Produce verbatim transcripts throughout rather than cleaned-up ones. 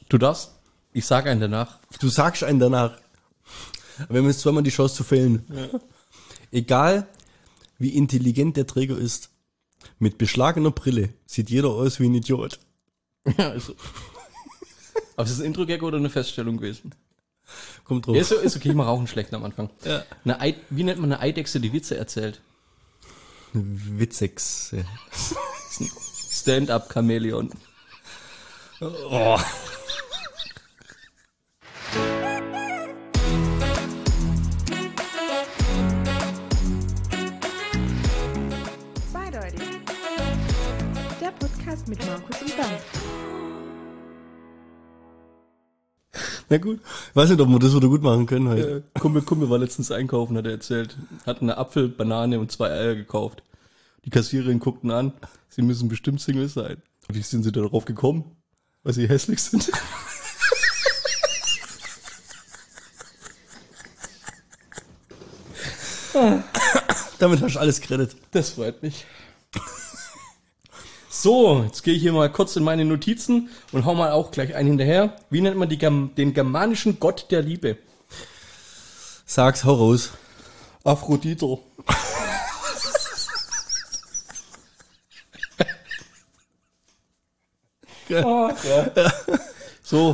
Du darfst, ich sage einen danach. Du sagst einen danach. Wir haben jetzt zweimal die Chance zu fällen. Ja. Egal, wie intelligent der Träger ist, mit beschlagener Brille sieht jeder aus wie ein Idiot. Ja, also. Aber ist das ein Intro-Gag oder eine Feststellung gewesen? Kommt drauf. Ja, ist, ist okay, ich mache auch einen schlechten am Anfang. Ja. Eine Ei, wie nennt man eine Eidechse, die Witze erzählt? Witzex. Ja. Stand-up-Chamäleon. Oh. Zweideutig. Der Podcast mit Markus und Bernd. Na gut. Ich weiß nicht, ob wir das wieder gut machen können heute. Äh, Kumpel, Kumpel war letztens einkaufen, hat er erzählt. Hat eine Apfel, Banane und zwei Eier gekauft. Die Kassiererin guckten an, sie müssen bestimmt Single sein. Und wie sind sie darauf gekommen? Weil sie hässlich sind. Damit hast du alles gerettet. Das freut mich. So, jetzt gehe ich hier mal kurz in meine Notizen und hau mal auch gleich einen hinterher. Wie nennt man die, den germanischen Gott der Liebe? Sag's, hau raus. Aphrodite. Oh, ja. So.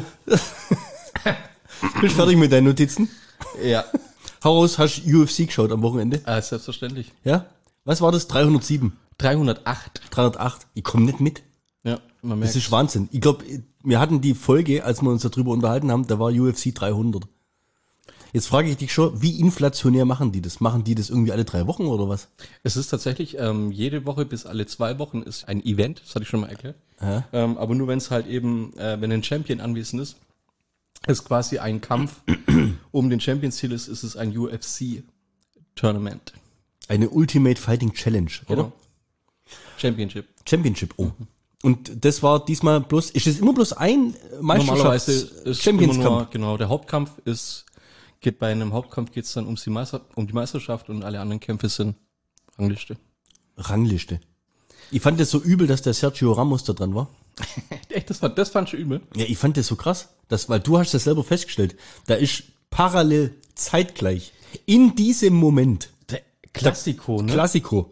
Bist du fertig mit deinen Notizen? Ja. Hau raus, hast du U F C geschaut am Wochenende? Ah, selbstverständlich. Ja? Was war das? dreihundertsieben? dreihundertacht. dreihundertacht. Ich komme nicht mit. Ja, man merkt. Das ist Wahnsinn. Ich glaube, wir hatten die Folge, als wir uns darüber unterhalten haben, da war U F C dreihundert. Jetzt frage ich dich schon, wie inflationär machen die das? Machen die das irgendwie alle drei Wochen oder was? Es ist tatsächlich, ähm, jede Woche bis alle zwei Wochen ist ein Event, das hatte ich schon mal erklärt. Ja. Ähm, aber nur wenn es halt eben, äh, wenn ein Champion anwesend ist, ist quasi ein Kampf um den Champions-Titel ist, ist es ein U F C-Tournament. Eine Ultimate Fighting Challenge, oder? Genau. Championship. Championship, oh. Und das war diesmal bloß, ist es immer bloß ein Normalerweise Meisterschafts- ist Champions immer nur, Cup? genau, der Hauptkampf ist, geht bei einem Hauptkampf geht's dann ums die Meister, um die Meisterschaft und alle anderen Kämpfe sind Rangliste. Rangliste. Ich fand das so übel, dass der Sergio Ramos da dran war. Echt, das fand, das fand ich übel. Ja, ich fand das so krass, dass, weil du hast das selber festgestellt, da ist parallel zeitgleich in diesem Moment Der Klassiko, ne? Klassiko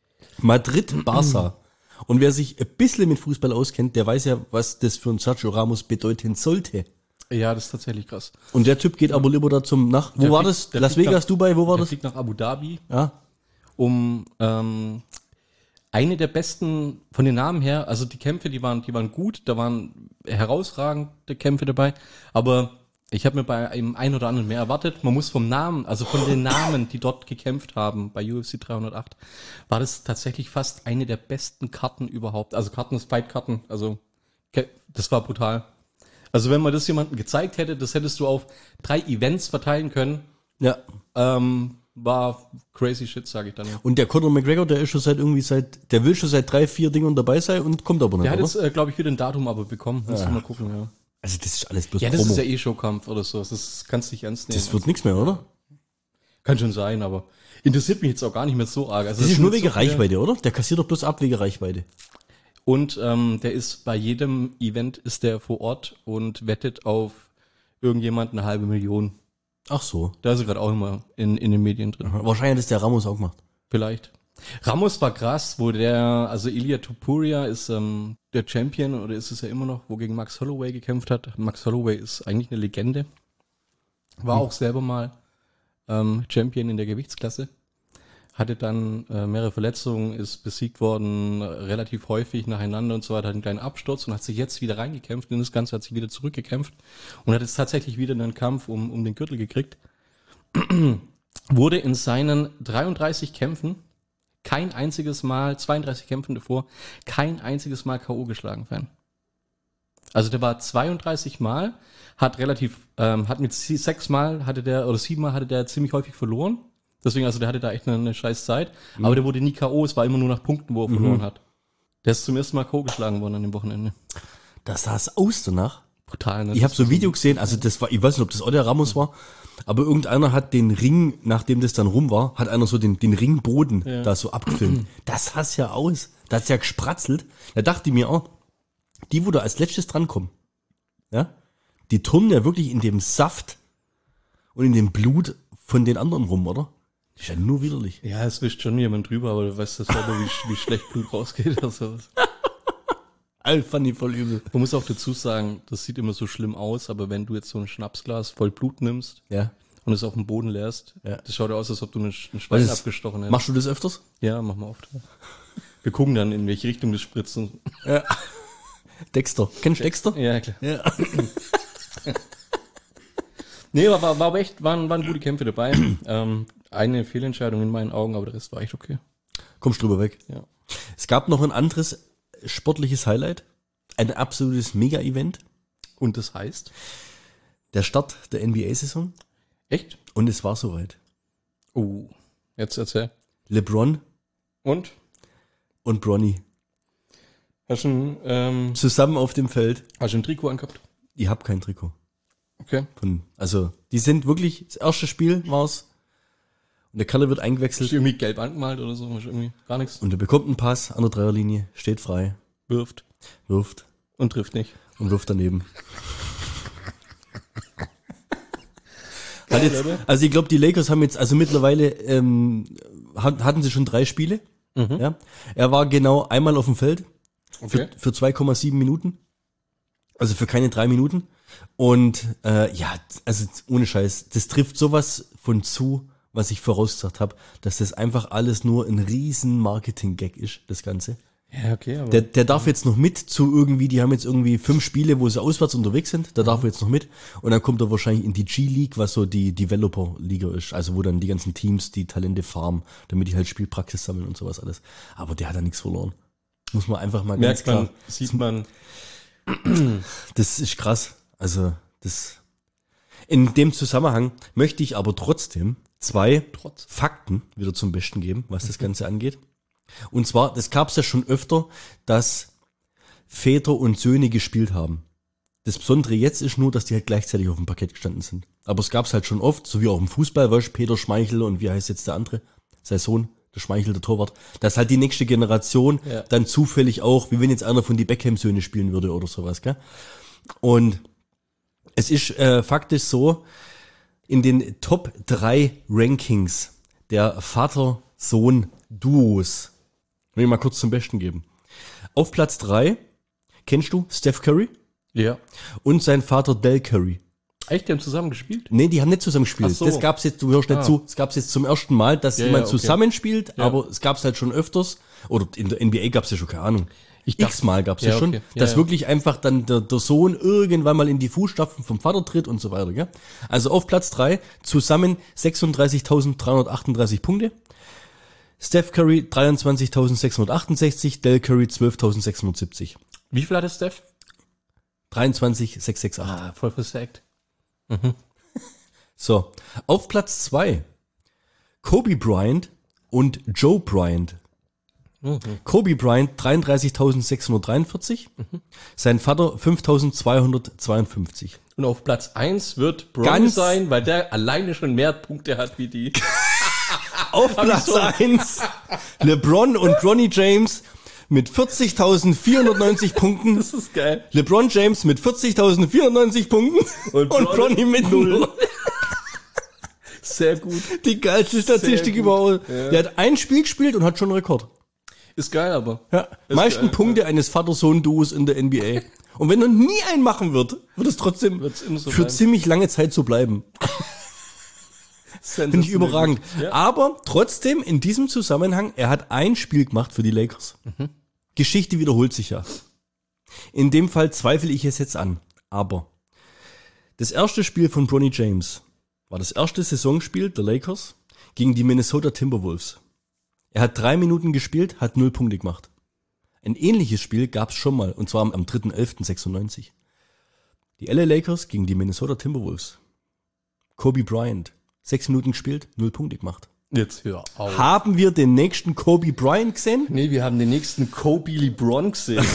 Madrid Barca. Und wer sich ein bisschen mit Fußball auskennt, der weiß ja, was das für ein Sergio Ramos bedeuten sollte. Ja, das ist tatsächlich krass. Und der Typ geht aber lieber da zum nach. Wo Der war fliegt- das? der Las fliegt Vegas, nach- Dubai, wo war Der das? fliegt nach Abu Dhabi, Ja. um ähm, eine der besten, von den Namen her, also die Kämpfe, die waren, die waren gut, da waren herausragende Kämpfe dabei, aber ich habe mir bei einem ein oder anderen mehr erwartet. Man muss vom Namen, also von den Namen, die dort gekämpft haben bei U F C dreihundertacht, war das tatsächlich fast eine der besten Karten überhaupt. Also Karten ist Fight-Karten, also ke- das war brutal. Also wenn man das jemandem gezeigt hätte, das hättest du auf drei Events verteilen können, Ja. ähm, war crazy shit, sage ich dann. Ja. Und der Conor McGregor, der ist schon seit irgendwie seit, der will schon seit drei, vier Dingern dabei sein und kommt aber nicht, Der hat oder? jetzt, äh, glaube ich, wieder ein Datum aber bekommen. Muss ja. mal gucken, ja. Also das ist alles bloß Ja, das Promo. ist ja eh Showkampf oder so. Das kannst du nicht ernst nehmen. Das wird nichts mehr, oder? Kann schon sein, aber interessiert mich jetzt auch gar nicht mehr so arg. Also Das ist nur sind wegen so viele- Reichweite, oder? Der kassiert doch bloß ab wegen Reichweite. Und ähm, der ist bei jedem Event ist der vor Ort und wettet auf irgendjemand eine halbe Million. Ach so. Da ist er gerade auch immer in, in den Medien drin. Wahrscheinlich hat das der Ramos auch gemacht. Vielleicht. Ramos war krass, wo der, also Ilia Topuria ist ähm, der Champion, oder ist es ja immer noch, wo gegen Max Holloway gekämpft hat. Max Holloway ist eigentlich eine Legende. War auch selber mal ähm, Champion in der Gewichtsklasse. Hatte dann äh, mehrere Verletzungen, ist besiegt worden, äh, relativ häufig nacheinander und so weiter, hat einen kleinen Absturz und hat sich jetzt wieder reingekämpft und das Ganze hat sich wieder zurückgekämpft und hat jetzt tatsächlich wieder einen Kampf um, um den Gürtel gekriegt. Wurde in seinen dreiunddreißig Kämpfen kein einziges Mal, zweiunddreißig Kämpfen davor, kein einziges Mal K O geschlagen, Fan. Also der war zweiunddreißig Mal, hat relativ, ähm, hat mit sie- sechs Mal hatte der, oder sieben Mal hatte der ziemlich häufig verloren. Deswegen, also der hatte da echt eine, eine scheiß Zeit. Mhm. Aber der wurde nie K O, es war immer nur nach Punkten, wo er mhm. verloren hat. Der ist zum ersten Mal K O geschlagen worden an dem Wochenende. Das sah es aus danach. Brutal, ne? Ich habe so ein Video gesehen, also das war, ich weiß nicht, ob das auch der Ramos war, aber irgendeiner hat den Ring, nachdem das dann rum war, hat einer so den, den Ringboden Ja. da so abgefilmt. Das sah ja aus. Da hat's ja gespratzelt. Da dachte ich mir auch, die, wo da als letztes drankommen, ja, Die turnen ja wirklich in dem Saft und in dem Blut von den anderen rum, oder? Das ist ja nur widerlich. Ja, es wischt schon jemand drüber, aber du weißt das selber, wie, wie schlecht Blut rausgeht oder sowas. Alter, fand ich voll übel. Man muss auch dazu sagen, das sieht immer so schlimm aus, aber wenn du jetzt so ein Schnapsglas voll Blut nimmst Ja. und es auf den Boden leerst, Ja. das schaut aus, als ob du einen Sch- einen Was Schwein ist- abgestochen hättest. Machst du das öfters? Ja, machen wir oft. Wir gucken dann, in welche Richtung das spritzt. Und Ja. Dexter. Kennst du Dexter? ja, klar. Ja. Nee, aber war, war aber echt, waren, waren gute Kämpfe dabei. ähm, eine Fehlentscheidung in meinen Augen, aber der Rest war echt okay. Kommst drüber weg. Ja. Es gab noch ein anderes sportliches Highlight. Ein absolutes Mega-Event. Und das heißt? Der Start der N B A-Saison. Echt? Und es war soweit. Oh, jetzt erzähl. LeBron Und? und Bronny Hast du ein, ähm, zusammen auf dem Feld. hast du ein Trikot angehabt? Ich hab kein Trikot. Okay. Von, also, die sind wirklich, das erste Spiel war's. Und der Kalle wird Hast eingewechselt. du irgendwie gelb angemalt oder so? Hast du irgendwie gar nichts? Und er bekommt einen Pass an der Dreierlinie, steht frei, Wirft wirft und trifft nicht. und wirft daneben. Hat jetzt, also ich glaube, die Lakers haben jetzt, also mittlerweile ähm, hat- hatten sie schon drei Spiele. Ja. Er war genau einmal auf dem Feld Okay. für, für zwei Komma sieben Minuten. Also für keine drei Minuten. Und äh, ja, also ohne Scheiß, das trifft sowas von zu, was ich vorausgesagt habe, dass das einfach alles nur ein riesen Marketing-Gag ist, das Ganze. Ja, okay, aber Der, der darf jetzt noch mit zu irgendwie, die haben jetzt irgendwie fünf Spiele, wo sie auswärts unterwegs sind, da darf er jetzt noch mit. Und dann kommt er wahrscheinlich in die G-League, was so die Developer-Liga ist, also wo dann die ganzen Teams die Talente farmen, damit die halt Spielpraxis sammeln und sowas alles. Aber der hat da nichts verloren. Muss man einfach mal ganz merkt man, klar. sieht man. Das ist krass. Also, das. In dem Zusammenhang möchte ich aber trotzdem zwei Trotz. Fakten wieder zum Besten geben, was das Ganze angeht. Und zwar, das gab es ja schon öfter, dass Väter und Söhne gespielt haben. Das Besondere jetzt ist nur, dass die halt gleichzeitig auf dem Parkett gestanden sind. Aber es gab es halt schon oft, so wie auch im Fußball, weißt du, Peter Schmeichel und wie heißt jetzt der andere? Sein Sohn, der Schmeichel, der Torwart. Dass halt die nächste Generation Ja. dann zufällig auch, wie wenn jetzt einer von die Beckham-Söhne spielen würde oder sowas, gell? Und es ist äh, faktisch so, in den Top drei Rankings der Vater-Sohn-Duos, will ich mal kurz zum Besten geben. Auf Platz drei kennst du Steph Curry Ja. und sein Vater Del Curry. Echt, die haben zusammen gespielt? Nee, die haben nicht zusammen gespielt. Ach so. Das gab's jetzt, du hörst nicht Ah. zu, es gab's jetzt zum ersten Mal, dass Ja, jemand ja, okay. zusammenspielt, Ja. aber es gab's halt schon öfters. Oder in der N B A gab's ja schon, keine Ahnung. Ich dachte- X-mal gab's ja, Ja, schon, okay. Ja, dass ja. wirklich einfach dann der, der Sohn irgendwann mal in die Fußstapfen vom Vater tritt und so weiter, gell? Also auf Platz drei zusammen sechsunddreißigtausenddreihundertachtunddreißig Punkte. Steph Curry dreiundzwanzigtausendsechshundertachtundsechzig, Del Curry zwölftausendsechshundertsiebzig. Wie viel hat der Steph? dreiundzwanzigsechshunderachtundsechzig. Ah, voll versagt. So, auf Platz zwei Kobe Bryant und Joe Bryant. Kobe Bryant dreiunddreißigtausendsechshundertdreiundvierzig, sein Vater fünftausendzweihundertzweiundfünfzig. Und auf Platz eins wird Bronny Ganz- sein, weil der alleine schon mehr Punkte hat wie die. Auf Platz so. eins LeBron und Bronny James mit vierzigtausendvierhundertneunzig Punkten. Das ist geil. LeBron James mit vierzigtausendvierhundertneunzig Punkten und, Und Bronny mit null. Sehr gut. Die geilste Statistik gut. überhaupt. Ja. Der hat ein Spiel gespielt und hat schon einen Rekord. Ist geil, aber. Ja, Ist meisten geil, Punkte eines Vater-Sohn-Duos in der N B A. Und wenn er nie einen machen wird, wird es trotzdem Wird's immer so für bleiben. ziemlich lange Zeit so bleiben. Finde ich überragend. Ja. Aber trotzdem in diesem Zusammenhang, er hat ein Spiel gemacht für die Lakers. Mhm. Geschichte wiederholt sich ja. In dem Fall zweifle ich es jetzt an. Aber das erste Spiel von Bronny James war das erste Saisonspiel der Lakers gegen die Minnesota Timberwolves. Er hat drei Minuten gespielt, hat null Punkte gemacht. Ein ähnliches Spiel gab es schon mal, und zwar am dritten elften sechsundneunzig. Die L A Lakers gegen die Minnesota Timberwolves. Kobe Bryant, sechs Minuten gespielt, null Punkte gemacht. Jetzt hör auf. Haben wir den nächsten Kobe Bryant gesehen? Nee, wir haben den nächsten Kobe LeBron gesehen.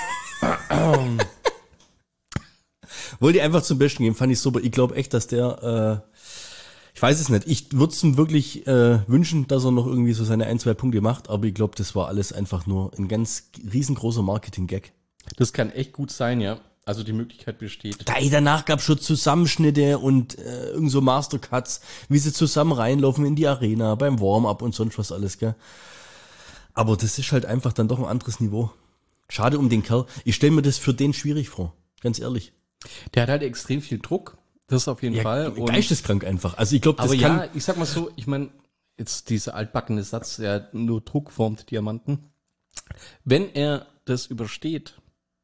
Wollte ich einfach zum Besten geben, fand ich super. Ich glaube echt, dass der, äh, ich weiß es nicht, ich würde es ihm wirklich äh, wünschen, dass er noch irgendwie so seine ein, zwei Punkte macht, aber ich glaube, das war alles einfach nur ein ganz riesengroßer Marketing-Gag. Das kann echt gut sein, ja. Also die Möglichkeit besteht. Da, danach gab es schon Zusammenschnitte und äh, irgend so Mastercuts, wie sie zusammen reinlaufen in die Arena, beim Warm-up und sonst was alles, gell. Aber das ist halt einfach dann doch ein anderes Niveau. Schade um den Kerl. Ich stelle mir das für den schwierig vor, ganz ehrlich. Der hat halt extrem viel Druck, das auf jeden Ja, Fall. Und, geisteskrank einfach. Also ich glaube, das aber kann... ja, ich sag mal so, ich meine, jetzt dieser altbackene Satz, ja, nur Druck formt Diamanten. Wenn er das übersteht,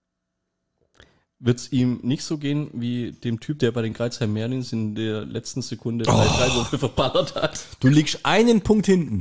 wird es ihm nicht so gehen wie dem Typ, der bei den Kreuzheim Merlins in der letzten Sekunde drei Oh. Freiwürfe verballert hat. Du liegst einen Punkt hinten.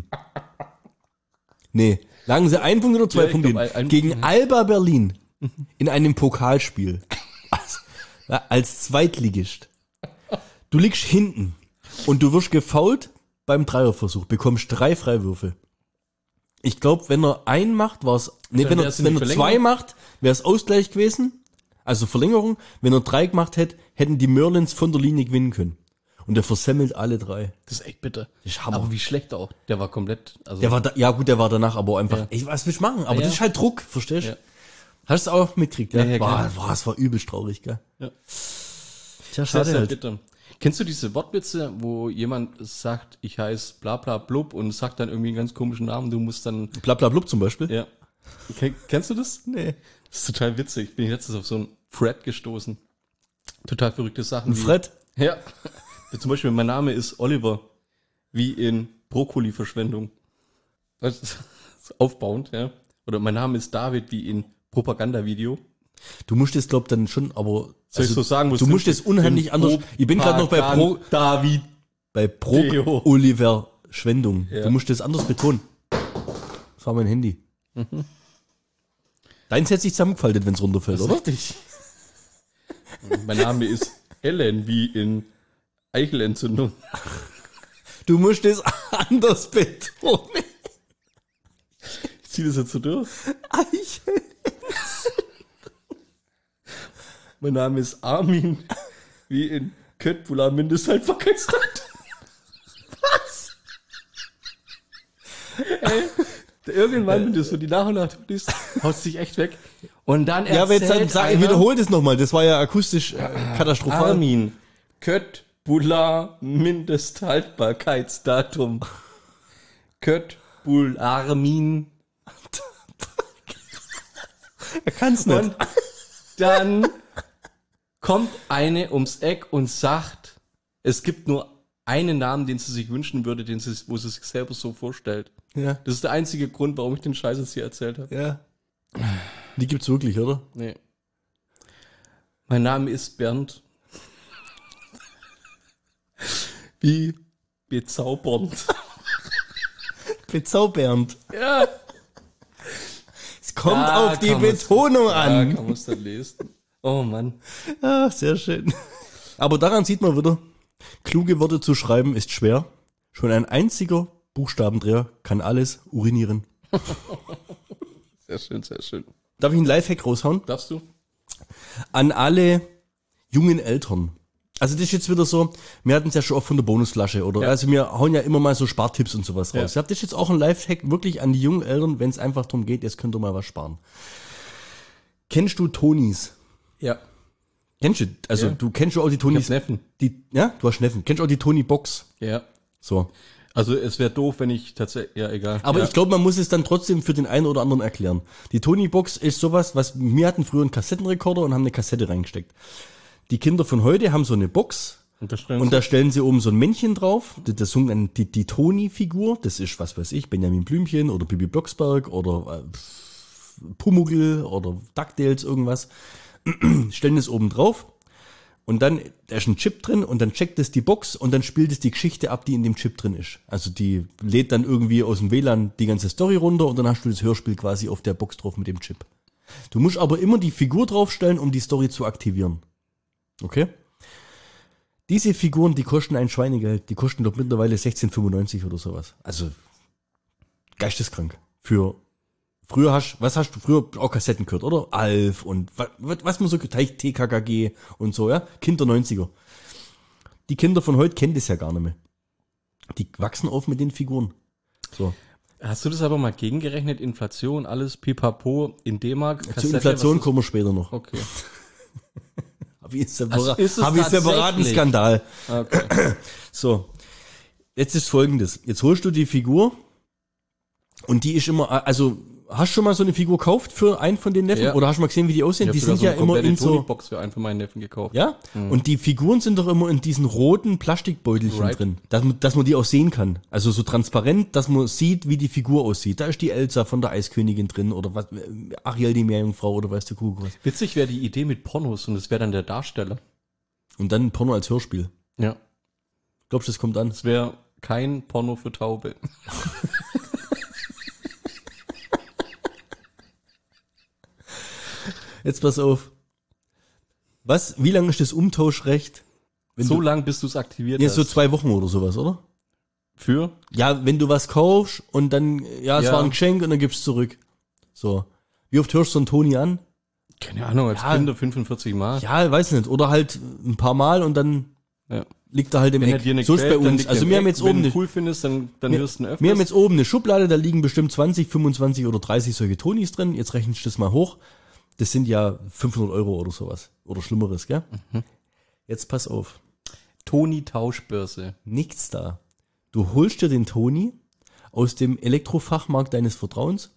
Nee, lagen sie einen Punkt oder zwei Ja, ich Punkte glaub, hinten? ein- Gegen Alba Berlin in einem Pokalspiel. Als, ja, als Zweitligist. Du liegst hinten und du wirst gefoult beim Dreierversuch, bekommst drei Freiwürfe. Ich glaube, wenn er einen macht, war es, nee, Dann wenn er, wär's in wenn die er zwei Verlängerung. macht, wäre es Ausgleich gewesen, also Verlängerung. Wenn er drei gemacht hätte, hätten die Merlins von der Linie gewinnen können. Und der versemmelt alle drei. Das ist echt bitter. Das ist Hammer. Aber wie schlecht auch. Der war komplett, also Der war da, ja gut, der war danach aber einfach, Ja. ey, was willst du machen? Aber Ja. das ist halt Druck, verstehst du? Ja. Hast du auch mitgekriegt, ja? Ja, ja, boah, klar. boah, es war übelst traurig, gell? Ja. Tja, sehr, schade sehr halt. bitter. Kennst du diese Wortwitze, wo jemand sagt, ich heiße bla bla blub und sagt dann irgendwie einen ganz komischen Namen, du musst dann, Blablablub zum Beispiel? ja. Ken, kennst du das? Nee. Das ist total witzig. Bin ich letztens auf so einen Thread gestoßen. Total verrückte Sachen. Ein wie- Fred? Ja. Zum Beispiel, mein Name ist Oliver, wie in Brokkoli-Verschwendung. Das ist aufbauend, ja. Oder mein Name ist David, wie in Propagandavideo. Du musst es, glaub dann schon, aber Soll ich so sagen? du musst es unheimlich anders. Ich bin gerade noch bei Pro, David. bei Pro Theo. Oliver Schwendung. Ja. Du musst es anders betonen. Das war mein Handy. Mhm. Deins hätte sich zusammengefaltet, wenn es runterfällt, oder? Richtig. Mein Name ist Helen, wie in Eichelentzündung. Du musst es anders betonen. Ich zieh das jetzt so durch. Eichel. Mein Name ist Armin, wie in Köttbullar Mindesthaltbarkeitsdatum. Was? Ey, irgendwann, wenn du so die nach und nach liest, haut sich echt weg. Und dann Ja, aber jetzt dann erzählt sag, einer, wiederhol das nochmal. Das war ja akustisch äh, katastrophal. Armin, Köttbullar Mindesthaltbarkeitsdatum. Köttbullar Armin. Er kann's nicht. Und dann kommt eine ums Eck und sagt, es gibt nur einen Namen, den sie sich wünschen würde, den sie, wo sie sich selber so vorstellt. Ja. Das ist der einzige Grund, warum ich den Scheiß jetzt hier erzählt habe. Ja. Die gibt's wirklich, oder? Nee. Mein Name ist Bernd. Wie bezaubernd. Bezaubernd. Ja. Es kommt Da auf die kann man's- Betonung Ja, an. kann man es dann lesen. Oh Mann. Ah, sehr schön. Aber daran sieht man wieder, kluge Worte zu schreiben ist schwer. Schon ein einziger Buchstabendreher kann alles urinieren. Sehr schön, sehr schön. Darf ich einen Lifehack raushauen? Darfst du? An alle jungen Eltern. Also das ist jetzt wieder so, wir hatten es ja schon oft von der Bonusflasche, oder? Ja. Also wir hauen ja immer mal so Spartipps und sowas raus. Ja. Ja. Das ist jetzt auch ein Lifehack wirklich an die jungen Eltern, wenn es einfach darum geht, jetzt könnt ihr mal was sparen. Kennst du Tonis? Ja. Kennst du? Also Ja. du kennst schon auch die Ich Tonis. hab Neffen. Die, ja, du hast Neffen. Kennst du auch die Tony-Box? Ja. So. Also es wäre doof, wenn ich tatsächlich, ja egal. Aber ja. ich glaube, man muss es dann trotzdem für den einen oder anderen erklären. Die Tony-Box ist sowas, was wir hatten früher einen Kassettenrekorder und haben eine Kassette reingesteckt. Die Kinder von heute haben so eine Box Und da stellen und sie- da stellen sie oben so ein Männchen drauf. Das, das ist dann die, die Toni-Figur. Das ist, was weiß ich, Benjamin Blümchen oder Bibi Blocksberg oder äh, Pumuckl oder DuckTales, irgendwas. Stellen es oben drauf. Und dann, da ist ein Chip drin und dann checkt es die Box und dann spielt es die Geschichte ab, die in dem Chip drin ist. Also die lädt dann irgendwie aus dem W L A N die ganze Story runter und dann hast du das Hörspiel quasi auf der Box drauf mit dem Chip. Du musst aber immer die Figur draufstellen, um die Story zu aktivieren. Okay? Diese Figuren, die kosten ein Schweinegeld. Die kosten doch mittlerweile sechzehn fünfundneunzig oder sowas. Also geisteskrank. Für früher hast, was hast du früher auch Kassetten gehört, oder? Alf und was, was man so T K K G und so, ja? Kinder neunziger. Die Kinder von heute kennen das ja gar nicht mehr. Die wachsen auf mit den Figuren. So. Hast du das aber mal gegengerechnet? Inflation, alles pipapo in D-Mark? Zur Kassette, Inflation was kommen wir später noch. ist- Okay. Habe ich einen Also separa- ist es hab ich einen separaten tatsächlich? Skandal. Okay. So, jetzt ist folgendes. Jetzt holst du die Figur und die ist immer, also hast du schon mal so eine Figur gekauft für einen von den Neffen? Ja. Oder hast du mal gesehen, wie die aussehen? Ich Die hab sogar sind ja eine immer komplette in so, Tony-Box für einen von meinen Neffen gekauft. ja? Und die Figuren sind doch immer in diesen roten Plastikbeutelchen Right. drin, dass man, dass man die auch sehen kann. Also so transparent, dass man sieht, wie die Figur aussieht. Da ist die Elsa von der Eiskönigin drin oder was, Ariel die Meerjungfrau oder weißt du Kuckuck was. Witzig wäre die Idee mit Pornos und es wäre dann der Darsteller. Und dann Porno als Hörspiel. Ja. Glaubst du, das kommt an? Es wäre kein Porno für Taube. Jetzt pass auf. Was, wie lange ist das Umtauschrecht? Wenn so du, lang, bis du es aktiviert ja, hast. so zwei Wochen oder sowas, oder? Für? Ja, wenn du was kaufst und dann, ja, es Ja. war ein Geschenk und dann gibst du zurück. So. Wie oft hörst du so einen Toni an? Keine Ahnung, als Ja. Kinder fünfundvierzig Mal. Ja, weiß nicht. Oder halt ein paar Mal und dann Ja. liegt er halt im Wenn er Eck. dir nicht So ist bei gefällt, dann uns. liegt Also er im wir haben Eck. jetzt Wenn oben du eine, cool findest, dann, dann wir, hörst du ihn öfters. wir haben jetzt oben eine Schublade, da liegen bestimmt zwanzig, fünfundzwanzig oder dreißig solche Tonis drin. Jetzt rechnest du das mal hoch. Das sind ja fünfhundert Euro oder sowas. Oder Schlimmeres, gell? Mhm. Jetzt pass auf. Toni-Tauschbörse. Nichts da. Du holst dir den Toni aus dem Elektrofachmarkt deines Vertrauens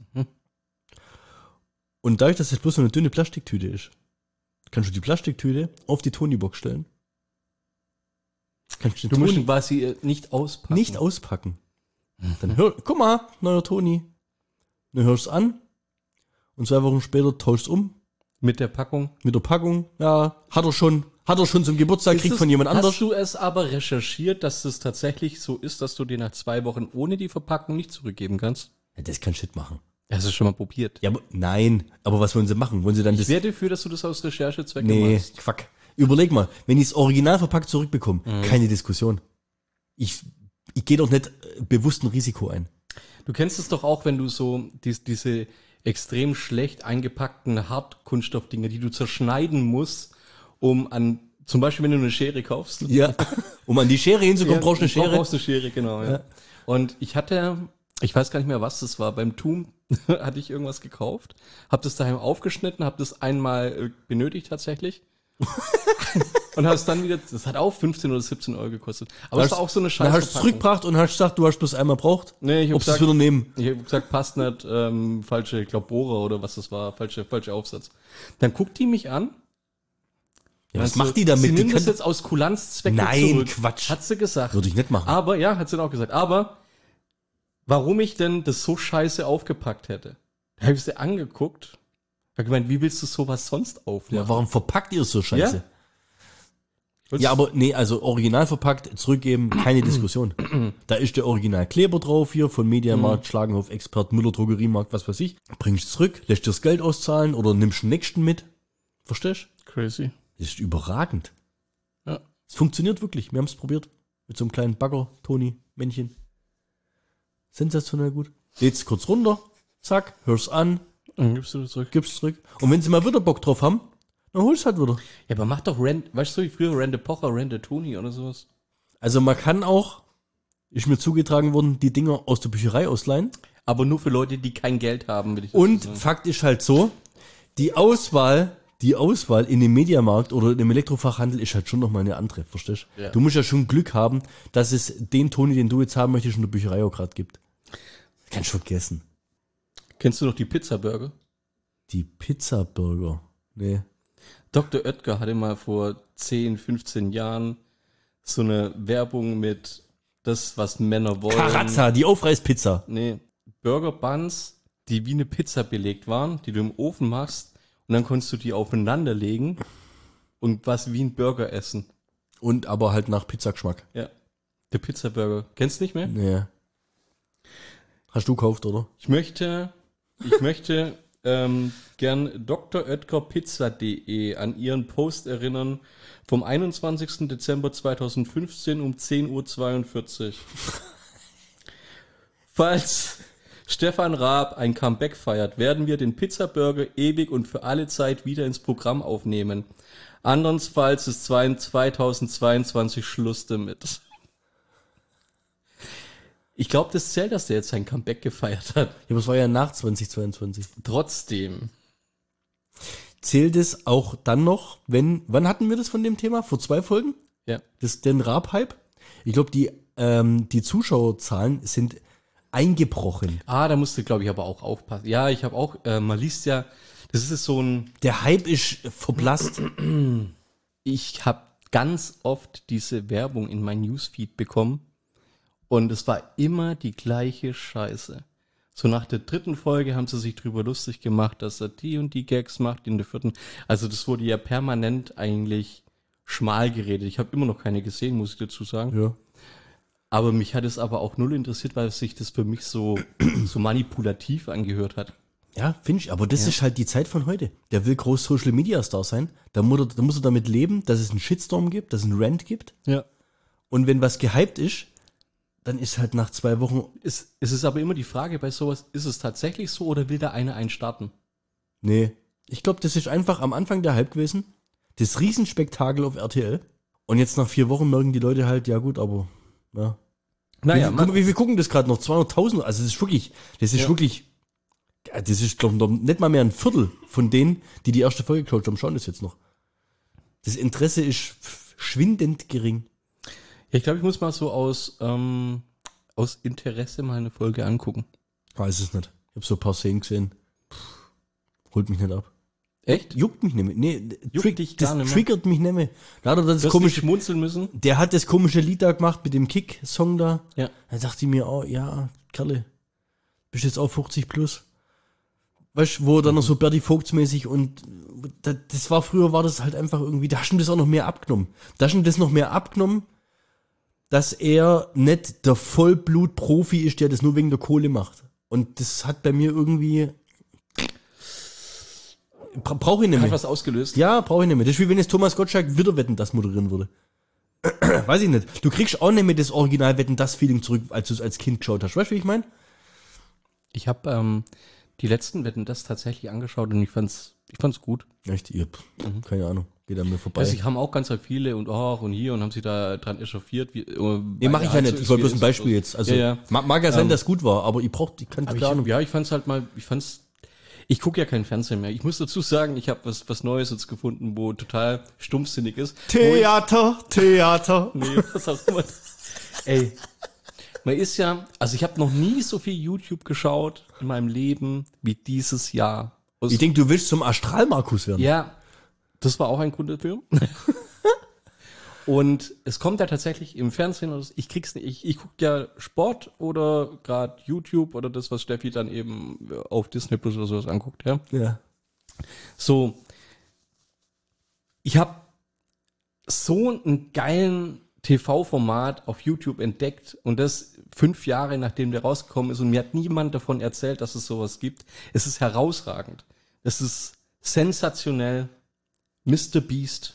und dadurch, dass das bloß so eine dünne Plastiktüte ist, kannst du die Plastiktüte auf die Toni-Box stellen. Kannst du den Du musst Toni ihn quasi äh, nicht auspacken. nicht auspacken. Dann hör, guck mal, neuer Toni. Dann hörst du an und zwei Wochen später tauschst um Mit der Packung. mit der Packung. Ja, hat er schon, hat er schon zum Geburtstag, Ist kriegt es- von jemand anders. Hast du es aber recherchiert, dass es tatsächlich so ist, dass du den nach zwei Wochen ohne die Verpackung nicht zurückgeben kannst? Ja, das kann Shit machen. Hast du schon mal probiert? Ja, aber, nein, aber was wollen sie machen? Wollen sie dann Ich das... wäre dafür, dass du das aus Recherchezwecken Nee, machst. Quack. Überleg mal, wenn ich es original verpackt zurückbekomme, Mhm. keine Diskussion. Ich, ich gehe doch nicht äh, bewusst ein Risiko ein. Du kennst es doch auch, wenn du so dies, diese extrem schlecht eingepackten Hartkunststoffdinger, die du zerschneiden musst, um an, zum Beispiel wenn du eine Schere kaufst. Ja. Um an die Schere hinzukommen, brauchst du eine Du Schere. brauchst eine Schere, genau, ja. Ja. Und ich hatte, ich weiß gar nicht mehr, was das war, beim Tum hatte ich irgendwas gekauft, hab das daheim aufgeschnitten, hab das einmal äh, benötigt tatsächlich. Und habe es dann wieder, das hat auch fünfzehn oder siebzehn Euro gekostet. Aber es war auch so eine Dann Scheiße. hast du es zurückgebracht und hast gesagt, du hast bloß einmal braucht. Nee, ich hab Ob sie es gesagt- wieder nehmen. Ich habe gesagt, passt nicht, ähm, falsche, ich glaube Bohrer oder was das war, falsche, falscher Aufsatz. Dann guckt die mich an. Ja, was Meinst du, macht die damit? Sie Die nimmt das kann, jetzt aus Kulanzzwecken Nein, zurück. Quatsch. Hat sie gesagt. würde ich nicht machen. Aber, ja, hat sie dann auch gesagt. Aber, warum ich denn das so scheiße aufgepackt hätte? Da habe ich sie angeguckt. Hab gemeint, wie willst du sowas sonst aufmachen? Ja, warum verpackt ihr es so scheiße? Ja? Ja, aber nee, also original verpackt, zurückgeben, keine Diskussion. Da ist der Originalkleber drauf hier von Mediamarkt, Schlagenhof, Expert, Müller, Drogeriemarkt, was weiß ich. Bringst es zurück, lässt dir das Geld auszahlen oder nimmst den nächsten mit. Verstehst du? Crazy. Das ist überragend. Ja. Es funktioniert wirklich. Wir haben es probiert. Mit so einem kleinen Bagger, Toni, Männchen. Sensationell gut. Lädst kurz runter, zack, hörst an, Dann gibst du das zurück. gibst zurück. Und wenn sie mal wieder Bock drauf haben, dann holst du halt wieder. Ja, aber mach doch Rand, weißt du, wie früher Rande Pocher, Rande Toni oder sowas? Also man kann auch, ist mir zugetragen worden, die Dinger aus der Bücherei ausleihen. Aber nur für Leute, die kein Geld haben, will ich dazu Und sagen. Fakt ist halt so, die Auswahl, die Auswahl in dem Mediamarkt oder in dem Elektrofachhandel ist halt schon nochmal eine andere, verstehst du? Ja. Du musst ja schon Glück haben, dass es den Toni, den du jetzt haben möchtest, in der Bücherei auch gerade gibt. Kannst du vergessen. Kennst du noch die Pizza-Burger? Die Pizza-Burger. Nee. Doktor Oetker hatte mal vor zehn, fünfzehn Jahren so eine Werbung mit das, was Männer wollen. Karazza, die Aufreißpizza. Nee, Burger Buns, die wie eine Pizza belegt waren, die du im Ofen machst und dann konntest du die aufeinander legen und was wie ein Burger essen. Und aber halt nach Pizzageschmack. Ja, der Pizza-Burger. Kennst du nicht mehr? Nee. Hast du gekauft, oder? Ich möchte, ich möchte ähm, gern Doktor Oetker Pizza punkt de an ihren Post erinnern vom einundzwanzigsten Dezember zweitausendfünfzehn um zehn Uhr zweiundvierzig. Falls Stefan Raab ein Comeback feiert, werden wir den Pizza-Burger ewig und für alle Zeit wieder ins Programm aufnehmen. Andernfalls ist zweitausendzweiundzwanzig Schluss damit. Ich glaube, das zählt, dass der jetzt sein Comeback gefeiert hat. Ja, aber es war ja nach zwanzig zweiundzwanzig. Trotzdem. zählt es auch dann noch, wenn, wann hatten wir das von dem Thema? Vor zwei Folgen? Ja. Das, den Raab-Hype? Ich glaube, die, ähm, die Zuschauerzahlen sind eingebrochen. Ah, da musst du, glaube ich, aber auch aufpassen. Ja, ich habe auch, äh, man liest ja, das ist so ein, Der Hype ist verblasst. ich habe ganz oft diese Werbung in mein Newsfeed bekommen und es war immer die gleiche Scheiße. So nach der dritten Folge haben sie sich drüber lustig gemacht, dass er die und die Gags macht, in der vierten. Also das wurde ja permanent eigentlich schmal geredet. Ich habe immer noch keine gesehen, muss ich dazu sagen. Ja. Aber mich hat es aber auch null interessiert, weil sich das für mich so, so manipulativ angehört hat. Ja, finde ich. Aber das Ja. ist halt die Zeit von heute. Der will groß Social Media Star sein. Da muss, er, da muss er damit leben, dass es einen Shitstorm gibt, dass es einen Rant gibt. Ja. Und wenn was gehypt ist, dann ist halt nach zwei Wochen, Es, es ist aber immer die Frage bei sowas, ist es tatsächlich so oder will da einer einen starten? nee. Ich glaube, das ist einfach am Anfang der Hype gewesen. Das Riesenspektakel auf R T L. Und jetzt nach vier Wochen merken die Leute halt, ja gut, aber, ja. Naja, wie, guck mal, wie viel gucken das gerade noch? zweihunderttausend? Also das ist wirklich, das ist Ja. wirklich, ja, das ist glaube ich nicht mal mehr ein Viertel von denen, die die erste Folge geschaut haben, schauen das jetzt noch. Das Interesse ist schwindend gering. Ja, ich glaube, ich muss mal so aus, ähm, aus Interesse mal eine Folge angucken. Weiß es nicht. Ich habe so ein paar Szenen gesehen. Puh, holt mich nicht ab. Echt? Juckt mich nicht mehr. Nee, Juckt trick, dich das gar nicht mehr? triggert mich nicht mehr. Da hat er das Du hast nicht komische, schmunzeln müssen? der hat das komische Lied da gemacht mit dem Kick-Song da. Ja. Da dachte ich mir, oh ja, Kerle, bist jetzt auch fünfzig plus. Weißt du, wo dann noch so Bertie Vogts-mäßig und das, das war früher, war das halt einfach irgendwie, da hast du das auch noch mehr abgenommen. Da hast du das noch mehr abgenommen, dass er nicht der Vollblut-Profi ist, der das nur wegen der Kohle macht. Und das hat bei mir irgendwie, bra brauche ich nicht Hat mehr. was ausgelöst? Ja, brauche ich nicht mehr. Das ist wie wenn jetzt Thomas Gottschalk wieder Wetten, das moderieren würde. Weiß ich nicht. Du kriegst auch nicht mehr das Original Wetten, das Feeling zurück, als du es als Kind geschaut hast. Weißt du, wie ich meine? Ich habe ähm, die letzten Wetten das tatsächlich angeschaut und ich fand's, ich fand's gut. Echt? Ja, pff, keine Ahnung. Geht an mir vorbei. Also ich haben auch ganz viele und ach und hier und haben sich da dran echauffiert. Wie, äh, Nee, mach ich ja nicht. Ich wollte bloß ein Beispiel jetzt. jetzt. Also, Ja, ja. Mag, mag ja sein, Ähm, dass es gut war, aber ich brauch, ich kann Aber keine Ahnung. ich, ja, ich fand's halt mal, ich fand's, ich gucke ja keinen Fernsehen mehr. Ich muss dazu sagen, ich habe was, was Neues jetzt gefunden, wo total stumpfsinnig ist. Theater, Theater. Wo ich, nee, was auch immer. Ey, man ist ja, also ich habe noch nie so viel YouTube geschaut in meinem Leben wie dieses Jahr. Aus, Ich denke, du willst zum Astral-Markus werden. ja, das war auch ein Grund dafür. Und es kommt ja tatsächlich im Fernsehen, oder so, ich krieg's nicht, ich, ich gucke ja Sport oder gerade YouTube oder das, was Steffi dann eben auf Disney Plus oder sowas anguckt, ja. Ja. So, ich habe so einen geilen T V-Format auf YouTube entdeckt und das fünf Jahre nachdem der rausgekommen ist und mir hat niemand davon erzählt, dass es sowas gibt. Es ist herausragend. Es ist sensationell. Mister Beast.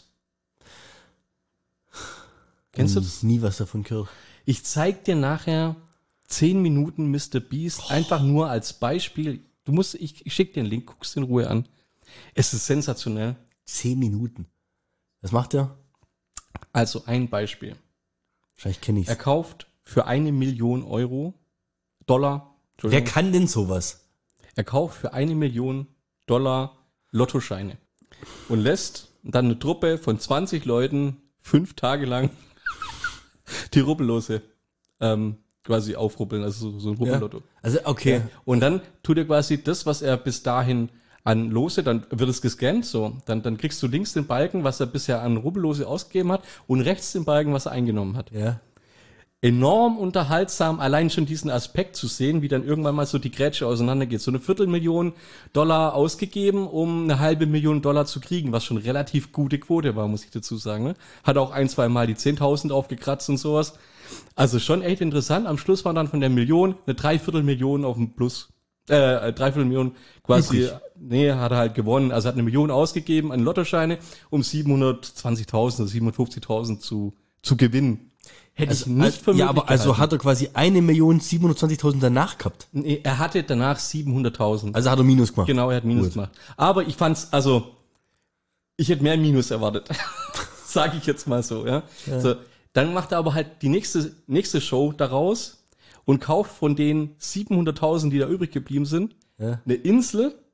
Kennst du das? Nie was davon gehört. Ich zeig dir nachher zehn Minuten Mister Beast, einfach nur als Beispiel. Du musst, ich, ich schick dir den Link, guckst in Ruhe an. Es ist sensationell. Zehn Minuten. Was macht der? Also ein Beispiel. Wahrscheinlich kenne ich's. Er kauft für eine Million Euro, Dollar, Wer Entschuldigung, kann denn sowas? er kauft für eine Million Dollar Lottoscheine und lässt dann eine Truppe von zwanzig Leuten fünf Tage lang die Rubbellose ähm, quasi aufrubbeln, also so, so ein Rubbellotto. Also, okay. Und dann tut er quasi das, was er bis dahin an Lose, dann wird es gescannt, so. Dann, dann kriegst du links den Balken, was er bisher an Rubbellose ausgegeben hat, und rechts den Balken, was er eingenommen hat. Ja. Enorm unterhaltsam, allein schon diesen Aspekt zu sehen, wie dann irgendwann mal so die Grätsche auseinandergeht. So eine Viertelmillion Dollar ausgegeben, um eine halbe Million Dollar zu kriegen, was schon relativ gute Quote war, muss ich dazu sagen. Ne? Hat auch ein, zwei Mal die zehntausend aufgekratzt und sowas. Also schon echt interessant. Am Schluss war dann von der Million eine Dreiviertelmillion auf dem Plus. Äh, Dreiviertelmillion quasi, Übrig. nee, hat er halt gewonnen. Also hat eine Million ausgegeben an Lottoscheine, um siebenhundertzwanzigtausend oder siebenhundertfünfzigtausend zu, zu gewinnen. Hätte Also, ich nicht für ja, möglich aber also gehalten. hat er quasi eine Million siebenhundertzwanzigtausend danach gehabt. Nee, er hatte danach siebenhunderttausend. Also hat er Minus gemacht. Genau, er hat Minus Gut. gemacht. Aber ich fand's, also, ich hätte mehr Minus erwartet. Sag ich jetzt mal so, ja? So, dann macht er aber halt die nächste, nächste Show daraus und kauft von den siebenhunderttausend, die da übrig geblieben sind, Ja. eine Insel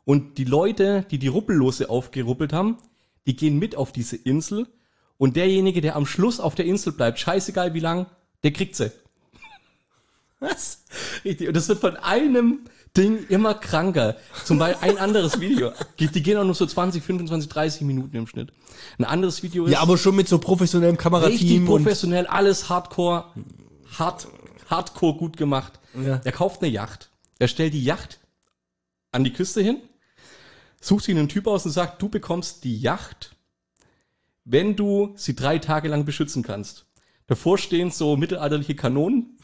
Und die Leute, die die Ruppellose aufgeruppelt haben, die gehen mit auf diese Insel. Und derjenige, der am Schluss auf der Insel bleibt, scheißegal wie lang, der kriegt sie. Was? Richtig. Und das wird von einem Ding immer kranker. Zum Beispiel ein anderes Video. Die, die gehen auch nur so zwanzig, fünfundzwanzig, dreißig Minuten im Schnitt. Ein anderes Video ist... Ja, aber schon mit so professionellem Kamerateam. Richtig professionell, alles Hardcore, hard, Hardcore gut gemacht. Ja. Er kauft eine Yacht. Er stellt die Yacht an die Küste hin, sucht sich einen Typ aus und sagt, du bekommst die Yacht, wenn du sie drei Tage lang beschützen kannst. Davor stehen so mittelalterliche Kanonen.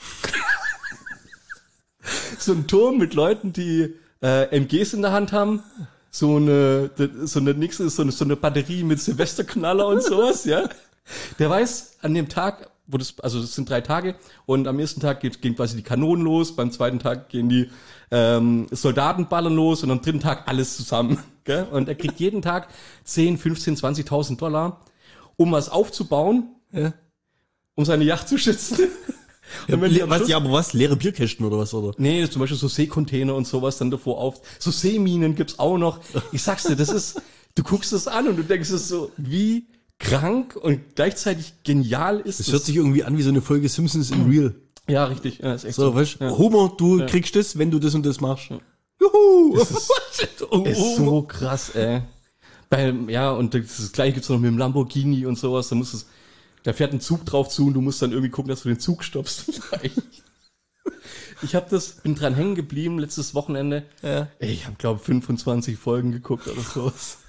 So ein Turm mit Leuten, die äh, M Gs in der Hand haben. So eine, so eine nächste, so eine, so eine Batterie mit Silvesterknaller und sowas, ja. Der weiß an dem Tag, wo das, also das sind drei Tage und am ersten Tag geht, gehen quasi die Kanonen los, beim zweiten Tag gehen die ähm, Soldaten ballern los und am dritten Tag alles zusammen, gell? Und er kriegt jeden Tag zehn, fünfzehn, zwanzigtausend Dollar, um was aufzubauen, Ja. um seine Yacht zu schützen. Ja, Und wenn die le- am was, Schluss- ja, aber was? Leere Bierkästen oder was, oder? Nee, zum Beispiel so Seekontainer und sowas dann davor auf. So Seeminen gibt's auch noch. Ich sag's dir, das ist, du guckst das an und du denkst es so, wie krank und gleichzeitig genial ist Das es. hört sich irgendwie an wie so eine Folge Simpsons in Real. Ja, richtig. Ja, ist echt So, so. weißt du? Ja. Homer, du Ja. kriegst das, wenn du das und das machst. Juhu! Oh, Ist so krass, ey. Bei, ja, und das gleiche gibt's noch mit dem Lamborghini und sowas. Da musst es, da fährt ein Zug drauf zu und du musst dann irgendwie gucken, dass du den Zug stoppst. Ich habe das, bin dran hängen geblieben letztes Wochenende. Ja. Ey, ich habe glaube fünfundzwanzig Folgen geguckt oder sowas.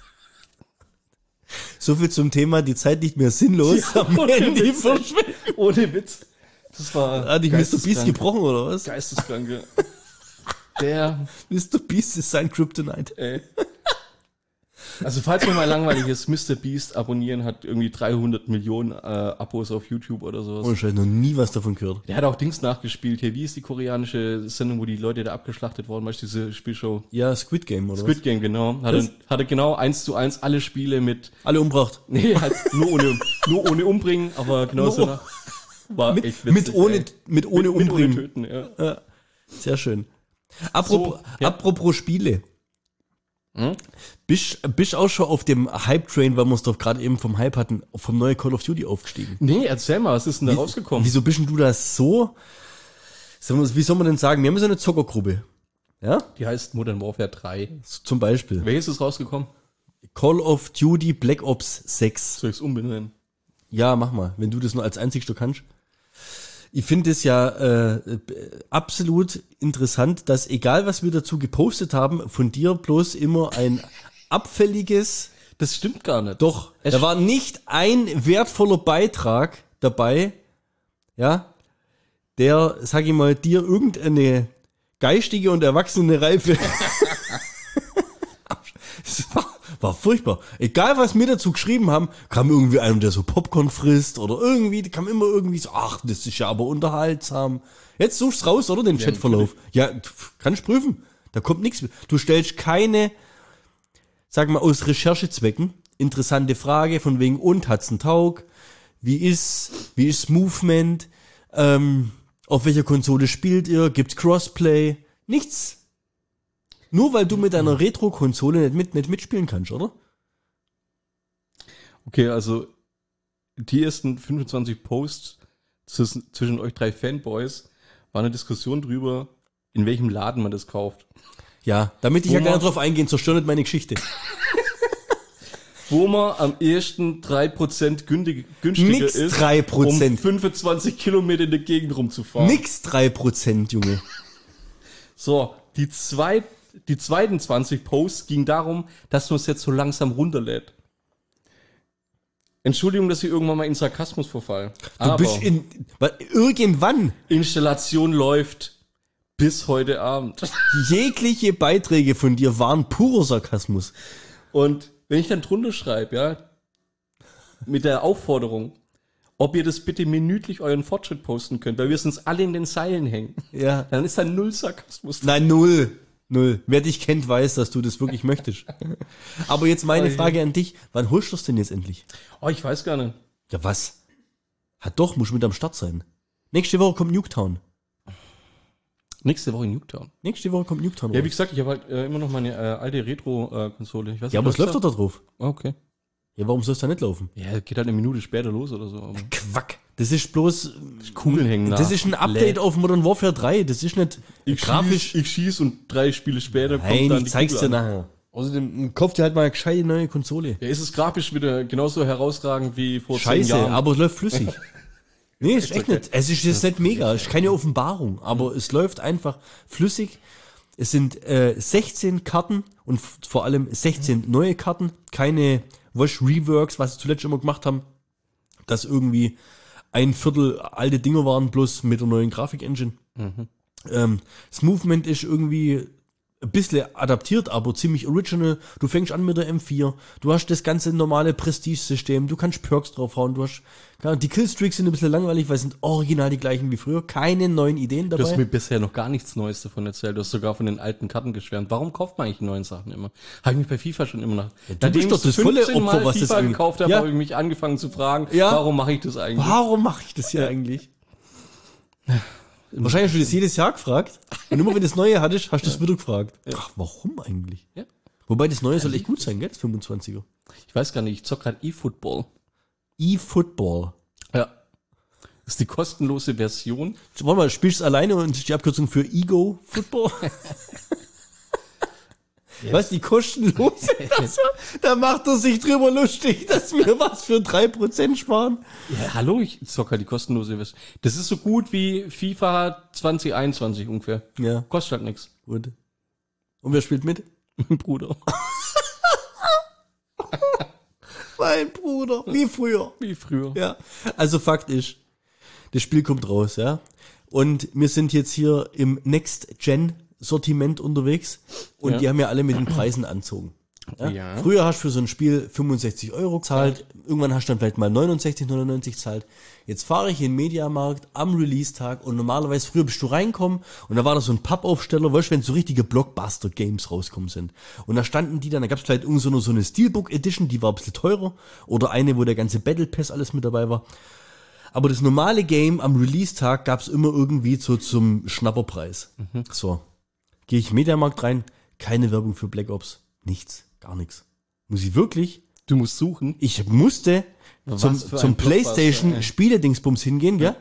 So viel zum Thema, die Zeit nicht mehr sinnlos am ohne Handy Witz, verschwendet. Ohne Witz. Das war Hat dich Mister Beast geisteskrank. gebrochen, oder was? Geisteskrank, ja. Der, Mister Beast ist sein Kryptonite. ey. Also falls mir mal langweilig ist, Mister Beast abonnieren, hat irgendwie dreihundert Millionen äh, Abos auf YouTube oder sowas. Oh, ich habe noch nie was davon gehört. Der hat auch Dings nachgespielt hier. Wie ist die koreanische Sendung, wo die Leute da abgeschlachtet worden? Weißt du, diese Spielshow? Ja, Squid Game, oder Squid Game, genau. Hatte, Was? hatte genau eins zu eins alle Spiele mit, was? Alle umgebracht. nee, halt nur ohne, nur ohne umbringen, aber genauso Nur- nach. War Mit, echt witzig, mit ohne, ey. mit ohne mit, mit ohne Umbringen. töten, ja. Sehr schön. Apropos, So, ja. apropos Spiele. Hm? Bist, bist auch schon auf dem Hype-Train, weil wir es doch gerade eben vom Hype hatten, vom neuen Call of Duty aufgestiegen? Nee, erzähl mal, was ist denn da rausgekommen? Wieso bist denn du da so, sagen wir- wie soll man denn sagen, wir haben so eine Zockergruppe. Ja? Die heißt Modern Warfare drei. So, zum Beispiel. Welches ist rausgekommen? Call of Duty Black Ops sechs. Soll ich's umbenennen? Ja, mach mal, wenn du das nur als einzigster kannst. Ich finde es ja äh, absolut interessant, dass egal was wir dazu gepostet haben, von dir bloß immer ein abfälliges, Das stimmt gar nicht. doch, Es da war nicht ein wertvoller Beitrag dabei, ja, der, sag ich mal, dir irgendeine geistige und erwachsene Reife. Es war, war furchtbar. Egal, was wir dazu geschrieben haben, kam irgendwie einer, der so Popcorn frisst oder irgendwie, kam immer irgendwie so, ach, das ist ja aber unterhaltsam. Jetzt suchst raus, oder, den Chatverlauf. Ja, pf, kannst prüfen. Da kommt nichts mehr. Du stellst keine, sag mal, aus Recherchezwecken, interessante Frage von wegen, und hat's einen Taug? Wie ist, wie ist Movement? Ähm, auf welcher Konsole spielt ihr? Gibt's Crossplay? Nichts. Nur weil du mit deiner Retro-Konsole nicht, mit, nicht mitspielen kannst, oder? Okay, also die ersten fünfundzwanzig Posts zwischen, zwischen euch drei Fanboys war eine Diskussion drüber, in welchem Laden man das kauft. Ja, damit ich Wo ja gar man- nicht drauf eingehen, zerstört nicht meine Geschichte. Wo man am ersten drei Prozent günstiger, günstiger Nix ist, drei Prozent. um fünfundzwanzig Kilometer in der Gegend rumzufahren. Nix drei Prozent, Junge. So, die, zwei, die zweiten zwanzig Posts ging darum, dass man es jetzt so langsam runterlädt. Entschuldigung, dass ich irgendwann mal in Sarkasmus verfall. Du Aber bist in, weil irgendwann Installation läuft bis heute Abend. jegliche Beiträge von dir waren purer Sarkasmus. Und wenn ich dann drunter schreibe, ja, mit der Aufforderung, ob ihr das bitte minütlich euren Fortschritt posten könnt, weil wir sonst alle in den Seilen hängen, Ja. dann ist da null Sarkasmus. Nein, null. Null. Wer dich kennt, weiß, dass du das wirklich möchtest. Aber jetzt meine Oh je. Frage an dich. Wann holst du es denn jetzt endlich? Oh, ich weiß gar nicht. Ja, was? Hat doch, muss mit am Start sein. Nächste Woche kommt Nuketown. Nächste Woche in Nuketown. Nächste Woche kommt Nuketown Ja, raus. wie gesagt, ich habe halt äh, immer noch meine äh, alte Retro-Konsole. Ja, aber es läuft doch da drauf. Ah, okay. Ja, warum soll es da nicht laufen? Ja, geht halt eine Minute später los oder so. Aber Quack. Das ist bloß... Kugeln hängen nach. Das ist ein Update auf Modern Warfare drei. Das ist nicht ich grafisch... Schieß, ich schieß und drei Spiele später Nein, kommt dann ich die zeig's dir Kugel an. nachher. Außerdem kauft ihr halt mal eine gescheite neue Konsole. Ja, ist es grafisch wieder genauso herausragend wie vor zehn Scheiße, Jahren. aber es läuft flüssig. Nee, ist echt nicht. Es ist jetzt nicht mega. Es ist keine Offenbarung. Aber es läuft einfach flüssig. Es sind äh, sechzehn Karten und f- vor allem sechzehn neue Karten. Keine Wash-Reworks, was sie zuletzt immer gemacht haben. Dass irgendwie ein Viertel alte Dinger waren, bloß mit der neuen Grafik-Engine. Ähm, das Movement ist irgendwie ein bisschen adaptiert, aber ziemlich original. Du fängst an mit der M vier, du hast das ganze normale Prestige-System, du kannst Perks draufhauen, du hast, keine Ahnung, die Killstreaks sind ein bisschen langweilig, weil sie sind original die gleichen wie früher, keine neuen Ideen Du hast dabei. mir bisher noch gar nichts Neues davon erzählt. Du hast sogar von den alten Karten geschwärmt. Warum kauft man eigentlich die neuen Sachen immer? Habe ich mich bei FIFA schon immer nach. Ja, du bist doch das volle Opfer, Mal was das FIFA angeht. gekauft habe, Ja. habe ich mich angefangen zu fragen, Ja. warum mache ich das eigentlich? Warum mache ich das hier eigentlich? Wahrscheinlich hast du das jedes Jahr gefragt. Und immer wenn du das Neue hattest, hast du das wieder gefragt. Ach, warum eigentlich? Ja. Wobei das Neue soll echt gut sein, gell? Das fünfundzwanziger. Ich weiß gar nicht, ich zock gerade E-Football. E-Football. Ja. Das ist die kostenlose Version. Warte mal, spielst du alleine und ist die Abkürzung für Ego Football? Was, die kostenlose Version? Da macht er sich drüber lustig, dass wir was für drei Prozent sparen. Ja, hallo, ich zock halt die kostenlose Version. Das ist so gut wie FIFA zwanzig einundzwanzig ungefähr. Ja, Kostet halt nichts. gut. Und wer spielt mit? Mein Bruder. Mein Bruder, wie früher. Wie früher. Ja, also Fakt ist, das Spiel kommt raus, ja. Und wir sind jetzt hier im Next-Gen-Sortiment unterwegs und Ja. die haben ja alle mit den Preisen anzogen. Ja? Ja. Früher hast du für so ein Spiel fünfundsechzig Euro gezahlt, irgendwann hast du dann vielleicht mal neunundsechzig neunundneunzig gezahlt. Jetzt fahre ich in den Mediamarkt am Release-Tag und normalerweise früher bist du reinkommen und da war da so ein Pappaufsteller, weißt du, wenn so richtige Blockbuster-Games rauskommen sind. Und da standen die dann, da gab es vielleicht irgend so eine, so eine Steelbook Edition, die war ein bisschen teurer oder eine, wo der ganze Battle Pass alles mit dabei war. Aber das normale Game am Release-Tag gab es immer irgendwie so zum Schnapperpreis. So, gehe ich in den Mediamarkt rein, keine Werbung für Black Ops, nichts, gar nichts. Muss ich wirklich? Du musst suchen. Ich musste Was zum, für ein zum Blockbuster, PlayStation ey. Spiele-Dingsbums hingehen, gell?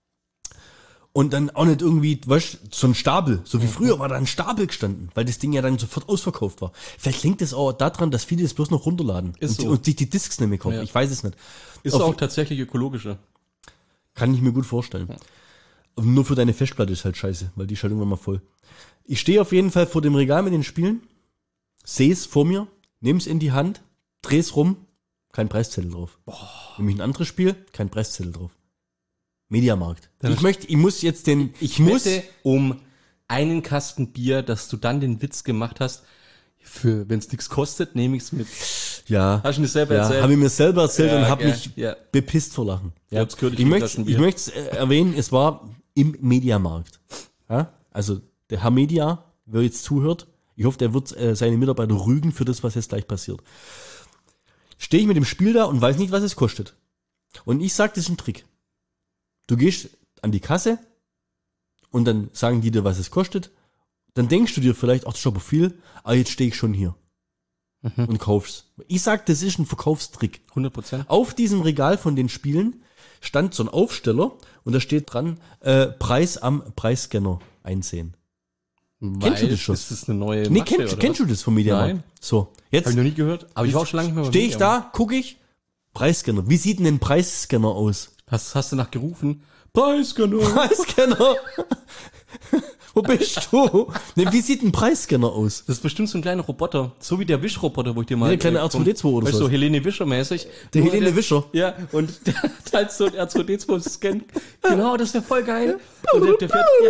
Und dann auch nicht irgendwie, weißt du, so ein Stapel. So wie früher war da ein Stapel gestanden, weil das Ding ja dann sofort ausverkauft war. Vielleicht liegt es auch daran, dass viele das bloß noch runterladen Ist und, die, so. und sich die Discs nicht mehr kaufen. Ja. Ich weiß es nicht. Ist Auf- auch tatsächlich ökologischer. Kann ich mir gut vorstellen. Aber nur für deine Festplatte ist halt scheiße, weil die ist halt irgendwann mal voll. Ich stehe auf jeden Fall vor dem Regal mit den Spielen, sehe es vor mir, nehme es in die Hand, drehe es rum, kein Preiszettel drauf. Nehme ich ein anderes Spiel, kein Preiszettel drauf. Mediamarkt. Dann Ich hast- möchte, ich muss jetzt den, Ich muss, wette um einen Kasten Bier, dass du dann den Witz gemacht hast, für, wenn es nichts kostet, nehme ich es mit. ja, Hast du mir selber ja, erzählt? habe ich mir selber erzählt Ja, und habe gell, mich ja. bepisst vor Lachen. Ich hab's gehört, ich ich trinke möchte Flaschen ich Bier. möchte äh, erwähnen, es war im Mediamarkt. Ja? Also der Herr Media, wer jetzt zuhört, ich hoffe, der wird äh, seine Mitarbeiter rügen für das, was jetzt gleich passiert. Stehe ich mit dem Spiel da und weiß nicht, was es kostet. Und ich sage, das ist ein Trick. Du gehst an die Kasse und dann sagen die dir, was es kostet. Dann denkst du dir vielleicht, ach, das ist aber viel, aber jetzt stehe ich schon hier und kaufst. Ich sag, das ist ein Verkaufstrick. hundert Prozent. Auf diesem Regal von den Spielen stand so ein Aufsteller und da steht dran, äh, Preis am Preisscanner einsehen. Kennst du das schon? Ist das eine neue Nee, Masche, kennst, oder kennst du das vom Mediamarkt? Nein. So, jetzt Habe ich noch nie gehört. Aber ich war auch schon lange nicht mehr beim stehe ich Mediamarkt. da, gucke ich, Preisscanner. Wie sieht denn ein Preisscanner aus? Hast, hast du nach gerufen? Preisscanner. Preisscanner. Wo bist du? Nee, wie sieht ein Preisscanner aus? Das ist bestimmt so ein kleiner Roboter. So wie der Wischroboter, wo ich dir mal... Ja, der kleine äh, R zwei D zwei oder weißt du, so. so Helene Wischer mäßig. Der Nur Helene Wischer. Ja, und der hat halt so ein R zwei D zwei scannt. Genau, das wäre voll geil. Und der, der fährt... Ja.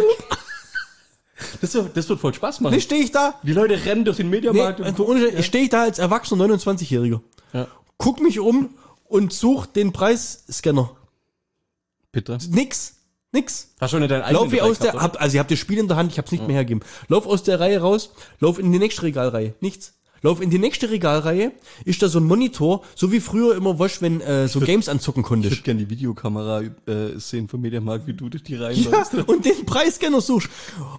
Das, wird, das wird voll Spaß machen. Nee, stehe ich da. Die Leute rennen durch den Nee, Mediamarkt. und also ohne, ich stehe ich da als erwachsener neunundzwanzigjähriger. Ja. Guck mich um und such den Preisscanner. Bitte. Nix. Nix. Hast du schon deinen eigenen Lauf ich aus der, gehabt, hab, also ich hab das Spiel in der Hand, ich hab's nicht mehr hergegeben. Lauf aus der Reihe raus, lauf in die nächste Regalreihe. Nichts. Lauf in die nächste Regalreihe, ist da so ein Monitor, so wie früher immer, wasch, wenn äh, so Games anzocken Ich konntest. würde gerne die Videokamera äh, sehen vom Mediamarkt, wie du durch die Reihen Ja, läufst. und den Preisscanner suchst.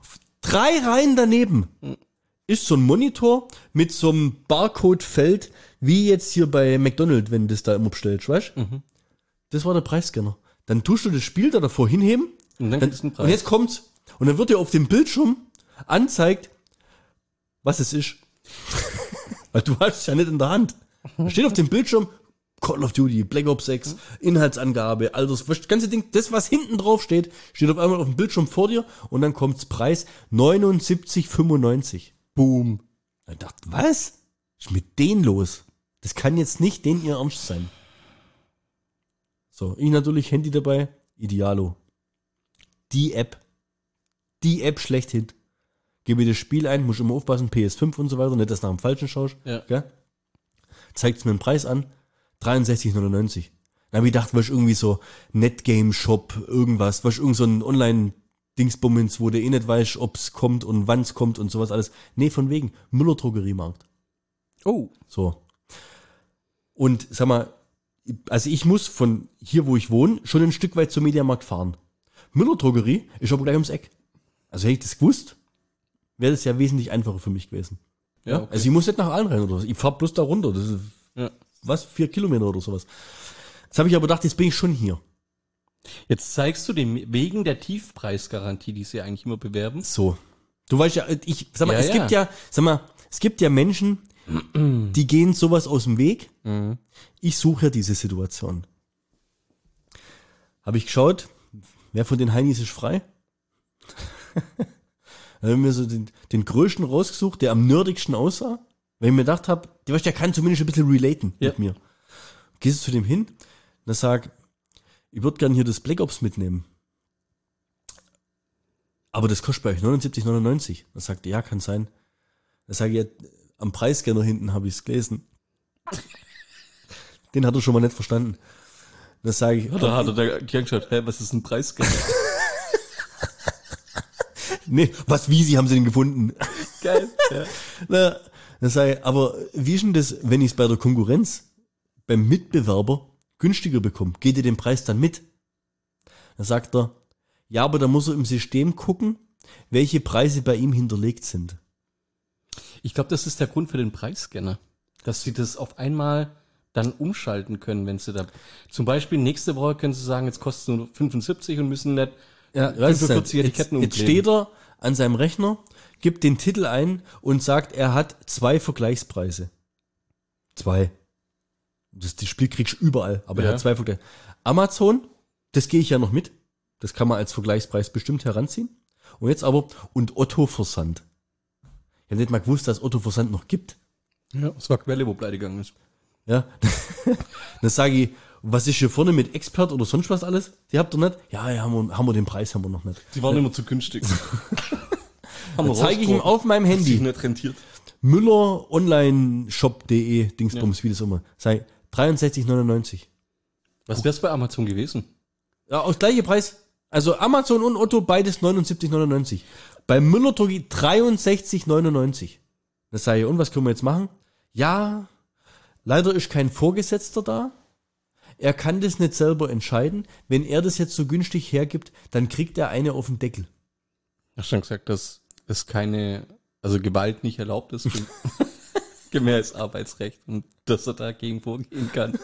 Drei Reihen daneben ist so ein Monitor mit so einem Barcode-Feld, wie jetzt hier bei McDonald's, wenn du das da immer bestellst, weißt du? Mhm. Das war der Preisscanner. Dann tust du das Spiel da davor hinheben Und dann dann, kriegst du einen Preis. und jetzt kommt's. Und dann wird dir auf dem Bildschirm anzeigt, was es ist. Weil du hast es ja nicht in der Hand. Da steht auf dem Bildschirm Call of Duty, Black Ops sechs, Inhaltsangabe, Alters, das ganze Ding, das was hinten drauf steht, steht auf einmal auf dem Bildschirm vor dir und dann kommt's Preis neunundsiebzig fünfundneunzig. Boom. Ich dachte, was? Was ist mit denen los? Das kann jetzt nicht denen ihr Ernst sein. So, ich natürlich Handy dabei, Idealo. Die App. Die App schlechthin. Gebe das Spiel ein, muss immer aufpassen, P S fünf und so weiter, nicht, dass du nach dem Falschen schaust. Ja. Gell? Zeigt mir einen Preis an, dreiundsechzig neunundneunzig. Dann habe ich gedacht, was irgendwie so Netgame-Shop, irgendwas, was irgend so ein Online-Dingsbummens, wo du eh nicht weißt, ob's kommt und wann's kommt und sowas alles. Nee, von wegen, Müller-Drogeriemarkt. Oh. So. Und sag mal, also ich muss von hier, wo ich wohne, schon ein Stück weit zum Mediamarkt fahren. Müller-Drogerie ist aber gleich ums Eck. Also hätte ich das gewusst, wäre das ja wesentlich einfacher für mich gewesen. Ja, okay. Also ich muss nicht nach allen rein oder was. Ich fahr bloß da runter. Das ist, Ja. was, vier Kilometer oder sowas. Jetzt habe ich aber gedacht, jetzt bin ich schon hier. Jetzt zeigst du dem wegen der Tiefpreisgarantie, die sie eigentlich immer bewerben. So. Du weißt ja, ich sag mal, Ja, es ja. gibt ja, sag mal, es gibt ja Menschen, die gehen sowas aus dem Weg. Mhm. Ich suche ja diese Situation. Habe ich geschaut, wer von den Heinis ist frei? Dann habe ich mir so den, den größten rausgesucht, der am nerdigsten aussah, weil ich mir gedacht habe, der, der kann zumindest ein bisschen relaten Ja. mit mir. Gehst du zu dem hin und er sagt, ich würde gerne hier das Black Ops mitnehmen. Aber das kostet bei euch neunundsiebzig neunundneunzig. Dann sagt er, ja, kann sein. Dann sage ich, ja, am Preisscanner hinten habe ich es gelesen. Den hat er schon mal nicht verstanden. Dann sage ich, Da hat er da geschaut, hä, was ist ein Preisscanner? nee, was, wie, Sie haben sie denn gefunden? Geil. Ja. Na, dann sage ich, aber wie ist denn das, wenn ich es bei der Konkurrenz, beim Mitbewerber günstiger bekomme? Geht ihr den Preis dann mit? Dann sagt er, ja, aber da muss er im System gucken, welche Preise bei ihm hinterlegt sind. Ich glaube, das ist der Grund für den Preisscanner. Dass sie das auf einmal dann umschalten können, wenn sie da, zum Beispiel nächste Woche können sie sagen, jetzt kostet es nur fünfundsiebzig und müssen nicht Ja, fünfundvierzig jetzt, Etiketten jetzt umkleben. steht er an seinem Rechner, gibt den Titel ein und sagt, er hat zwei Vergleichspreise. Zwei. Das, das Spiel kriegst du überall, aber Ja. er hat zwei Vergleichspreise. Amazon, das gehe ich ja noch mit. Das kann man als Vergleichspreis bestimmt heranziehen. Und jetzt aber, und Otto Versand. Ich habe nicht mal gewusst, dass Otto Versand noch gibt. Ja, das war Quelle, wo pleite gegangen ist. Ja. Dann sage ich, was ist hier vorne mit Expert oder sonst was alles? Die habt ihr nicht? Ja, ja, haben wir, haben wir den Preis, haben wir noch nicht. Die waren immer zu günstig. Dann zeige ich ihm auf meinem Hat sich Handy. nicht rentiert. Müller Online Shop punkt de, Dingsbums, wie das immer. Sei dreiundsechzig neunundneunzig. Was wär's bei Amazon gewesen? Ja, auch gleiche Preis. Also Amazon und Otto, beides neunundsiebzig neunundneunzig. Bei Müller Drogerie dreiundsechzig neunundneunzig. Das sage ich, und was können wir jetzt machen? Ja, leider ist kein Vorgesetzter da. Er kann das nicht selber entscheiden. Wenn er das jetzt so günstig hergibt, dann kriegt er eine auf den Deckel. Hast schon gesagt, dass es keine, also Gewalt nicht erlaubt ist, gem- gemäß Arbeitsrecht und dass er dagegen vorgehen kann.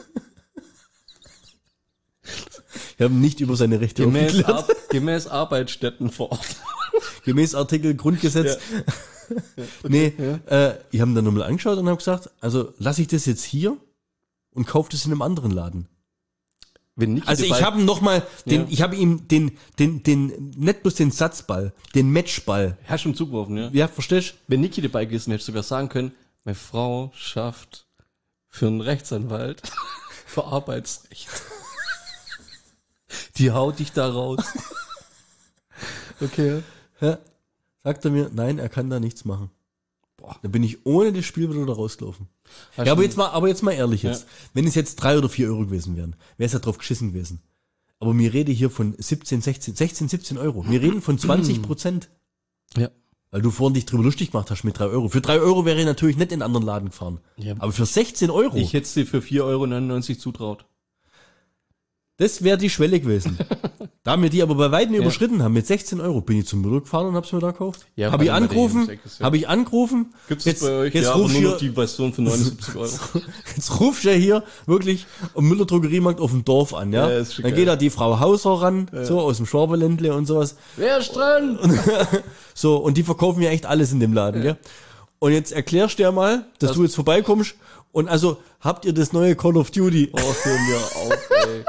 Wir haben nicht über seine Rechte Gemäß, aufgeklärt. Ar gemäß Arbeitsstättenverordnung. Gemäß Artikel Grundgesetz. Nee, äh, ich habe dann nochmal angeschaut und habe gesagt, also lasse ich das jetzt hier und kaufe das in einem anderen Laden. Wenn Niki Also ich dabei- habe noch mal den, Ja. ich habe ihm den, den, den, nicht bloß den Satzball, den Matchball. Hast schon zugeworfen, ja? Ja, verstehst? Wenn Niki dabei gewesen, hättest du sogar sagen können, meine Frau schafft für einen Rechtsanwalt für Arbeitsrecht. Die haut dich da raus. Okay. Ja. Sagt er mir, nein, er kann da nichts machen. Boah, da bin ich ohne das Spiel wieder da rausgelaufen. Hast Ja, aber du- jetzt mal, aber jetzt mal ehrlich jetzt. Ja. Wenn es jetzt drei oder vier Euro gewesen wären, wäre es ja drauf geschissen gewesen. Aber wir reden hier von siebzehn, sechzehn, sechzehn, siebzehn Euro. Wir reden von zwanzig Prozent. Ja. Weil du vorhin dich drüber lustig gemacht hast mit drei Euro. Für drei Euro wäre ich natürlich nicht in einen anderen Laden gefahren. Ja. Aber für sechzehn Euro. Ich hätte es dir für vier Euro neunundneunzig zutraut. Das wäre die Schwelle gewesen. Da wir die aber bei weitem überschritten haben, mit sechzehn Euro, bin ich zum Müller gefahren und hab's mir da gekauft. Ja, habe ich vor allem bei denen angerufen, ums Eck ist, ja. habe ich angerufen. Gibt's jetzt, das bei euch? Jetzt Ja, aber rufst nur hier, noch die Version für neunundsiebzig Euro. jetzt rufst du ja hier wirklich am Müller Drogeriemarkt auf dem Dorf an, ja. Ja, ist schon Dann geil. geht da die Frau Hauser ran, so aus dem Schwaberländle und sowas. Wer ist dran? So, und die verkaufen ja echt alles in dem Laden, gell? Und jetzt erklärst du ja mal, dass Das- du jetzt vorbeikommst und also, habt ihr das neue Call of Duty? Oh, hör mir auf, ey.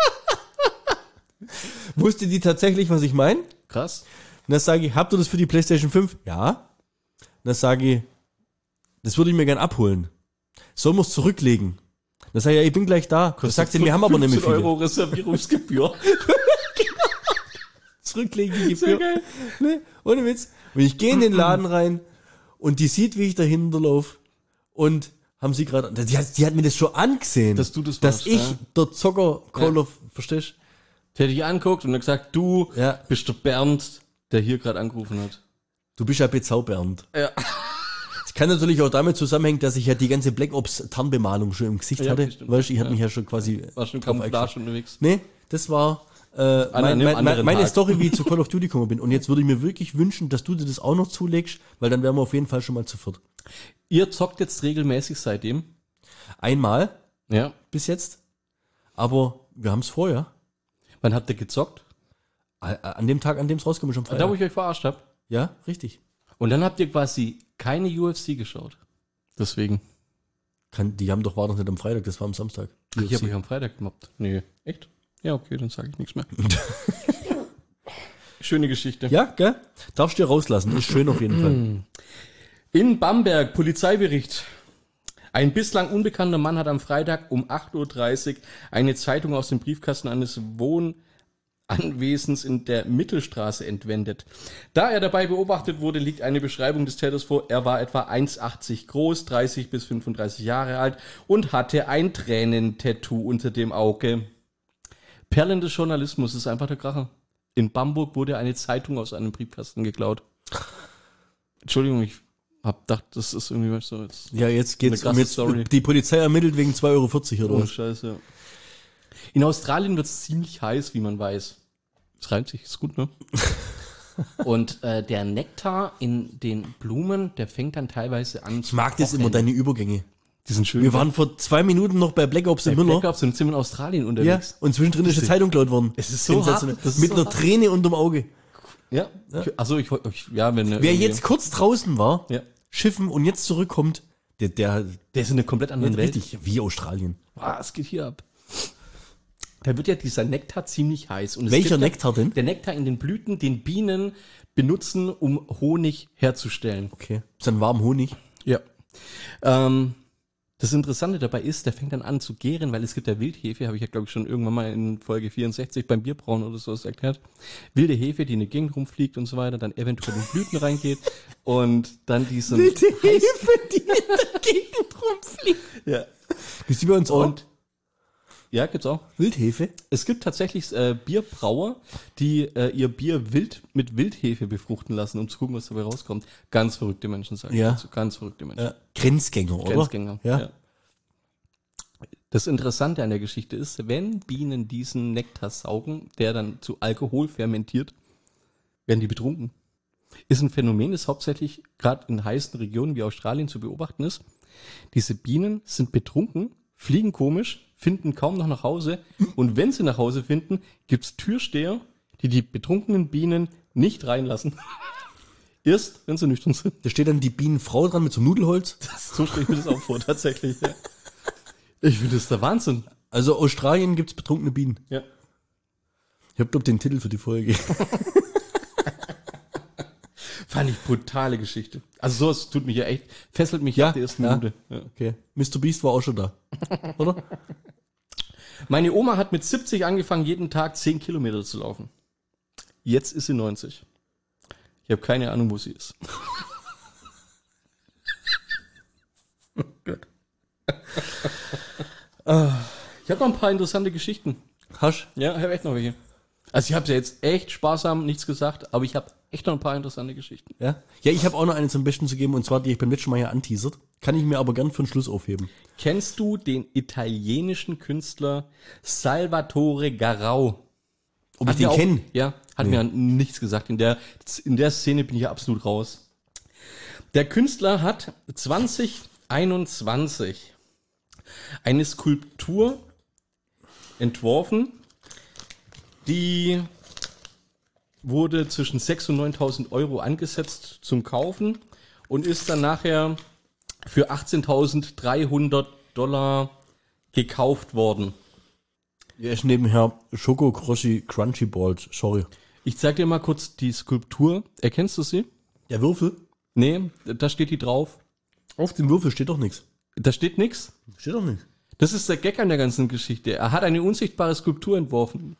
Wusste die tatsächlich, was ich meine? Krass. Und dann sage ich, habt ihr das für die PlayStation fünf? Ja. Und dann sage ich, das würde ich mir gern abholen. Sollen wir es zurücklegen? Dann sage ich, ja, ich bin gleich da. Dann sagt sie, wir haben aber nicht mehr viele. Euro Reservierungsgebühr. Zurücklegen die Sehr Gebühr. geil. Ne? Ohne Witz. Und ich gehe in den Laden rein und die sieht, wie ich dahinter laufe und haben sie gerade, die hat, die hat mir das schon angesehen. Dass du das Dass warst, ich ja. der Zocker Call Ja. of, verstehst? Der hat dich anguckt und hat gesagt, du Ja. bist der Bernd, der hier gerade angerufen hat. Du bist ja bezaubernd. Ja. Es kann natürlich auch damit zusammenhängen, dass ich ja die ganze Black Ops Tarnbemalung schon im Gesicht Ja, hatte. bestimmt. Weißt du, ich hatte Ja. mich ja schon quasi. War schon drauf Camouflage unterwegs. Nee, das war äh, an mein, einem mein, anderen meine Tag. Story, wie ich zu Call of Duty gekommen bin. Und jetzt würde ich mir wirklich wünschen, dass du dir das auch noch zulegst, weil dann wären wir auf jeden Fall schon mal zu viert. Ihr zockt jetzt regelmäßig seitdem? Einmal Ja. bis jetzt, aber wir haben es vorher. Wann habt ihr gezockt? A- An dem Tag, an dem es rauskommt, schon Da, wo Freitag. ich euch verarscht hab. Ja, richtig. Und dann habt ihr quasi keine U F C geschaut. Deswegen. Kann, die haben doch war doch nicht am Freitag, das war am Samstag. Ach, ich habe euch am Freitag gemobbt. Nee. Echt? Ja, okay, dann sage ich nichts mehr. Schöne Geschichte. Ja, gell? Darfst du dir rauslassen, ist schön auf jeden Fall. In Bamberg, Polizeibericht. Ein bislang unbekannter Mann hat am Freitag um acht Uhr dreißig eine Zeitung aus dem Briefkasten eines Wohnanwesens in der Mittelstraße entwendet. Da er dabei beobachtet wurde, liegt eine Beschreibung des Täters vor. Er war etwa eins Komma achtzig groß, dreißig bis fünfunddreißig Jahre alt und hatte ein Tränentattoo unter dem Auge. Perlen des Journalismus ist einfach der Kracher. In Bamberg wurde eine Zeitung aus einem Briefkasten geklaut. Entschuldigung, ich hab gedacht, das ist irgendwie so jetzt. Ja, jetzt geht's Eine um krasse jetzt, Story. die Polizei ermittelt wegen zwei Euro vierzig oder Oh, was? scheiße. In Australien wird es ziemlich heiß, wie man weiß. Es reimt sich, ist gut, ne? Und äh, der Nektar in den Blumen, der fängt dann teilweise an Ich mag das immer, deine Übergänge. Die sind schön. Wir waren vor zwei Minuten noch bei Black Ops in Bei Müller. Black Ops und sind wir in Australien Ja, unterwegs. und zwischendrin ist eine Zeitung geklaut worden. Es ist so Sensationell. hart, das ist Mit so einer hart. Träne unterm Auge. Ja. Also ich, ich ja, wenn Wer jetzt kurz draußen war, ja, schiffen und jetzt zurückkommt, der, der, der ist in einer komplett anderen der Welt. richtig, wie Australien. Was geht hier ab? Da wird ja dieser Nektar ziemlich heiß. Und es Welcher gibt ja- Nektar denn? Der Nektar in den Blüten, den Bienen benutzen, um Honig herzustellen. Okay. Ist dann warm Honig. Ja. Ähm, das Interessante dabei ist, der fängt dann an zu gären, weil es gibt ja Wildhefe, habe ich ja glaube ich schon irgendwann mal in Folge vierundsechzig beim Bierbrauen oder so erklärt. Wilde Hefe, die in die Gegend rumfliegt und so weiter, dann eventuell in Blüten reingeht und dann diesen... Wilde Hefe, die in der Gegend rumfliegt. Ja. Gibt's die bei uns auch? Und ja, gibt's auch. Wildhefe? Es gibt tatsächlich äh, Bierbrauer, die äh, ihr Bier wild mit Wildhefe befruchten lassen, um zu gucken, was dabei rauskommt. Ganz verrückte Menschen, sagen Ja. dazu. Ganz verrückte Menschen. Ja. Grenzgänger, oder? Grenzgänger. Ja. Ja. Das Interessante an der Geschichte ist, wenn Bienen diesen Nektar saugen, der dann zu Alkohol fermentiert, werden die betrunken. Ist ein Phänomen, das hauptsächlich gerade in heißen Regionen wie Australien zu beobachten ist. Diese Bienen sind betrunken, fliegen komisch, finden kaum noch nach Hause und wenn sie nach Hause finden, gibt's Türsteher, die die betrunkenen Bienen nicht reinlassen. Erst, wenn sie nüchtern sind. Da steht dann die Bienenfrau dran mit so einem Nudelholz. So stelle ich mir das auch vor, tatsächlich. Ja. Ich finde das der Wahnsinn. Also Australien gibt's betrunkene Bienen. Ja. Ich hab, glaub, den Titel für die Folge. Fand ich brutale Geschichte. Also sowas tut mich ja echt, fesselt mich Ja, ab der ersten ja. Minute. Ja. Okay. Mister Beast war auch schon da. Oder? Meine Oma hat mit siebzig angefangen, jeden Tag zehn Kilometer zu laufen. Jetzt ist sie neunzig. Ich habe keine Ahnung, wo sie ist. Oh Gott. Ich habe noch ein paar interessante Geschichten. Hasch? Ja, ich habe echt noch welche. Also ich habe ja jetzt echt sparsam nichts gesagt, aber ich habe echt noch ein paar interessante Geschichten. Ja, ja, ich habe auch noch eine zum Besten zu geben, und zwar, die ich beim letzten Mal ja anteasert. Kann ich mir aber gern für den Schluss aufheben. Kennst du den italienischen Künstler Salvatore Garau? Ob Hat ich den mir auch- kenne? Ja, hat Nee. mir nichts gesagt. In der, in der Szene bin ich ja absolut raus. Der Künstler hat zwanzig einundzwanzig eine Skulptur entworfen, die wurde zwischen sechstausend und neuntausend Euro angesetzt zum Kaufen und ist dann nachher für achtzehntausenddreihundert Dollar gekauft worden. Er ist nebenher Schoko Crossi Crunchy Balls, sorry. Ich zeig dir mal kurz die Skulptur. Erkennst du sie? Der Würfel? Nee, da steht die drauf. Auf dem Würfel steht doch nichts. Da steht nix. Steht doch nichts. Das ist der Gag an der ganzen Geschichte. Er hat eine unsichtbare Skulptur entworfen.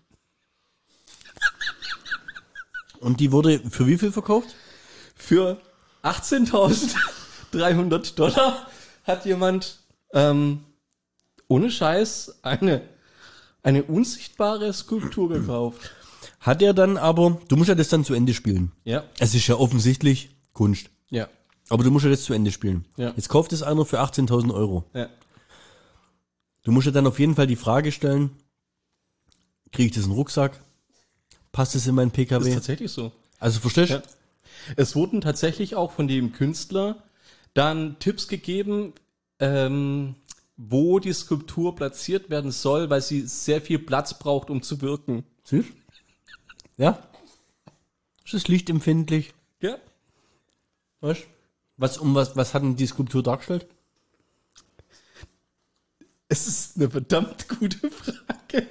Und die wurde für wie viel verkauft? Für achtzehntausenddreihundert Dollar hat jemand ähm, ohne Scheiß eine, eine unsichtbare Skulptur gekauft. Hat er dann aber, du musst ja das dann zu Ende spielen. Ja, Es ist ja offensichtlich Kunst. ja, Aber du musst ja das zu Ende spielen. Ja. Jetzt kauft es einer für achtzehntausend Euro. ja. Du musst ja dann auf jeden Fall die Frage stellen, kriege ich das in den Rucksack? Passt es in meinen Das ist P K W? tatsächlich so. Also verstehst du? Ja. Es wurden tatsächlich auch von dem Künstler dann Tipps gegeben, ähm, wo die Skulptur platziert werden soll, weil sie sehr viel Platz braucht, um zu wirken. Siehst du? Ja. Ist das lichtempfindlich? Ja. Weißt du? Was, um was, was hat denn die Skulptur dargestellt? Es ist eine verdammt gute Frage.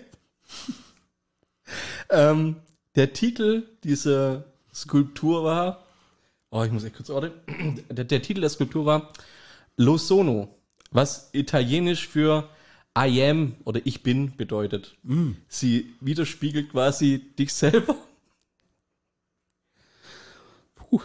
ähm, der Titel dieser Skulptur war, oh, ich muss echt kurz ordnen. Der, der Titel der Skulptur war Lo sono, was italienisch für I am oder ich bin bedeutet. Sie widerspiegelt quasi dich selber. Puh.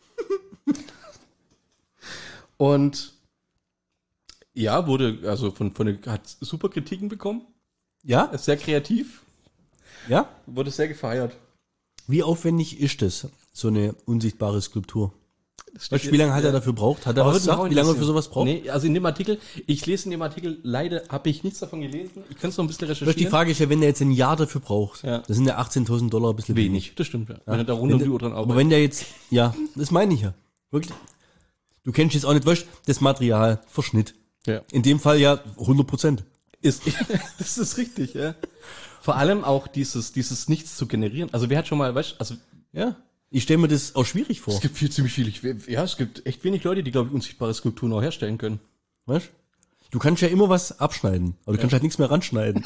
Und ja, wurde, also von, von den, hat super Kritiken bekommen. Ja? Ist sehr kreativ. Ja? Wurde sehr gefeiert. Wie aufwendig ist das, so eine unsichtbare Skulptur? Das Weißt du, wie lange hat er dafür braucht? Hat er was gesagt, wie lange er für sowas braucht? Nee, also in dem Artikel, ich lese in dem Artikel, leider habe ich nichts davon gelesen. Ich könnte es noch ein bisschen Weißt du, recherchieren. die Frage ist ja, wenn der jetzt ein Jahr dafür braucht, Ja. das sind ja achtzehntausend Dollar ein bisschen Wenig, das stimmt, ja. Wenn er da rund um Wenn die Uhr der- dran Aber arbeitet. wenn der jetzt, ja, das meine ich ja. Wirklich. Du kennst jetzt auch nicht, weißt du, das Material, Verschnitt. Ja. In dem Fall ja hundert Prozent. Ist, das ist richtig, ja. Vor allem auch dieses, dieses Nichts zu generieren. Also wer hat schon mal, weißt du, also Ja. Ich stelle mir das auch schwierig vor. es gibt viel, ziemlich viele, ja, es gibt echt wenig Leute, die, glaube ich, unsichtbare Skulpturen auch herstellen können. Weißt du? Du kannst ja immer was abschneiden, aber du kannst halt nichts mehr ranschneiden.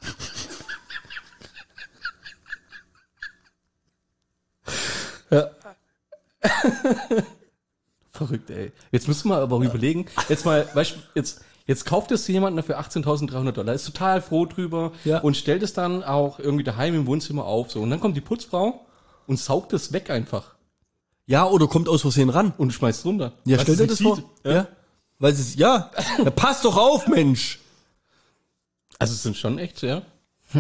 Verrückt, ey. Jetzt müssen wir aber auch überlegen, jetzt mal, weißt du, jetzt, jetzt kauft es jemand dafür achtzehntausenddreihundert Dollar, ist total froh drüber Ja. und stellt es dann auch irgendwie daheim im Wohnzimmer auf, so. Und dann kommt die Putzfrau und saugt es weg einfach Ja, oder kommt aus Versehen ran. und schmeißt runter. Ja, Weil stell es dir nicht das vor. sieht. Ja. Weil es ist, ja, ja, pass doch auf, Mensch. Also es sind schon echt, ja.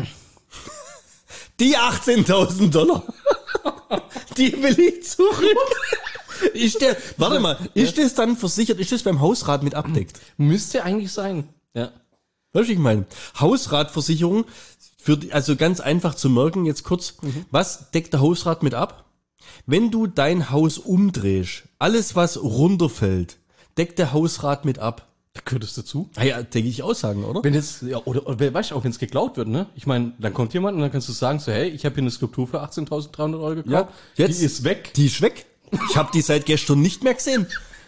Die achtzehntausend Dollar. Die will ich zurück. Ist der, warte mal, ist das dann versichert, ist das beim Hausrat mit abdeckt? Müsste eigentlich sein. Ja. Weißt du, ich meine, Hausratversicherung, für, die- also ganz einfach zu merken, jetzt kurz, was deckt der Hausrat mit ab? Wenn du dein Haus umdrehst, alles was runterfällt, deckt der Hausrat mit ab. Da gehört es dazu. Ah ja, denke ich Aussagen, oder? Wenn jetzt, ja, oder, oder wer weiß auch, wenn es geklaut wird, ne? Ich meine, dann kommt jemand und dann kannst du sagen, so, hey, ich habe hier eine Skulptur für achtzehntausenddreihundert Euro gekauft. Ja, jetzt- die ist weg. Die ist weg. Ich habe die seit gestern nicht mehr gesehen.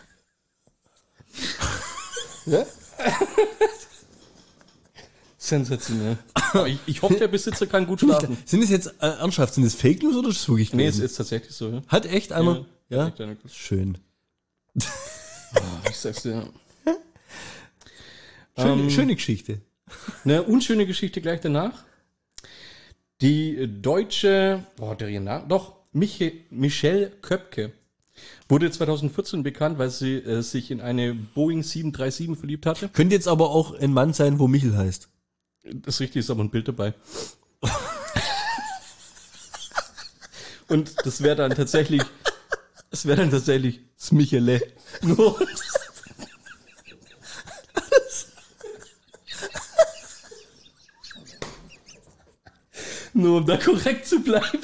Sensationell. Aber ich, ich hoffe, der Besitzer kann gut schlafen. Sind es jetzt äh, ernsthaft, sind es Fake News oder ist es wirklich Nee, es gewesen? ist tatsächlich so, ja. Hat echt einer? Ja, Ja. hat echt einer gewusst. Schön. Ich sag's dir. Schöne, Ähm, schöne Geschichte. Eine unschöne Geschichte gleich danach. Die deutsche, boah, der ihr Name, doch, Miche, Michelle Köpke wurde zweitausendvierzehn bekannt, weil sie äh, sich in eine Boeing sieben drei sieben verliebt hatte. Könnte jetzt aber auch ein Mann sein, wo Michel heißt. Das ist richtig, ist aber ein Bild dabei. Und das wäre dann tatsächlich, das wäre dann tatsächlich das Michele. Nur, nur um da korrekt zu bleiben.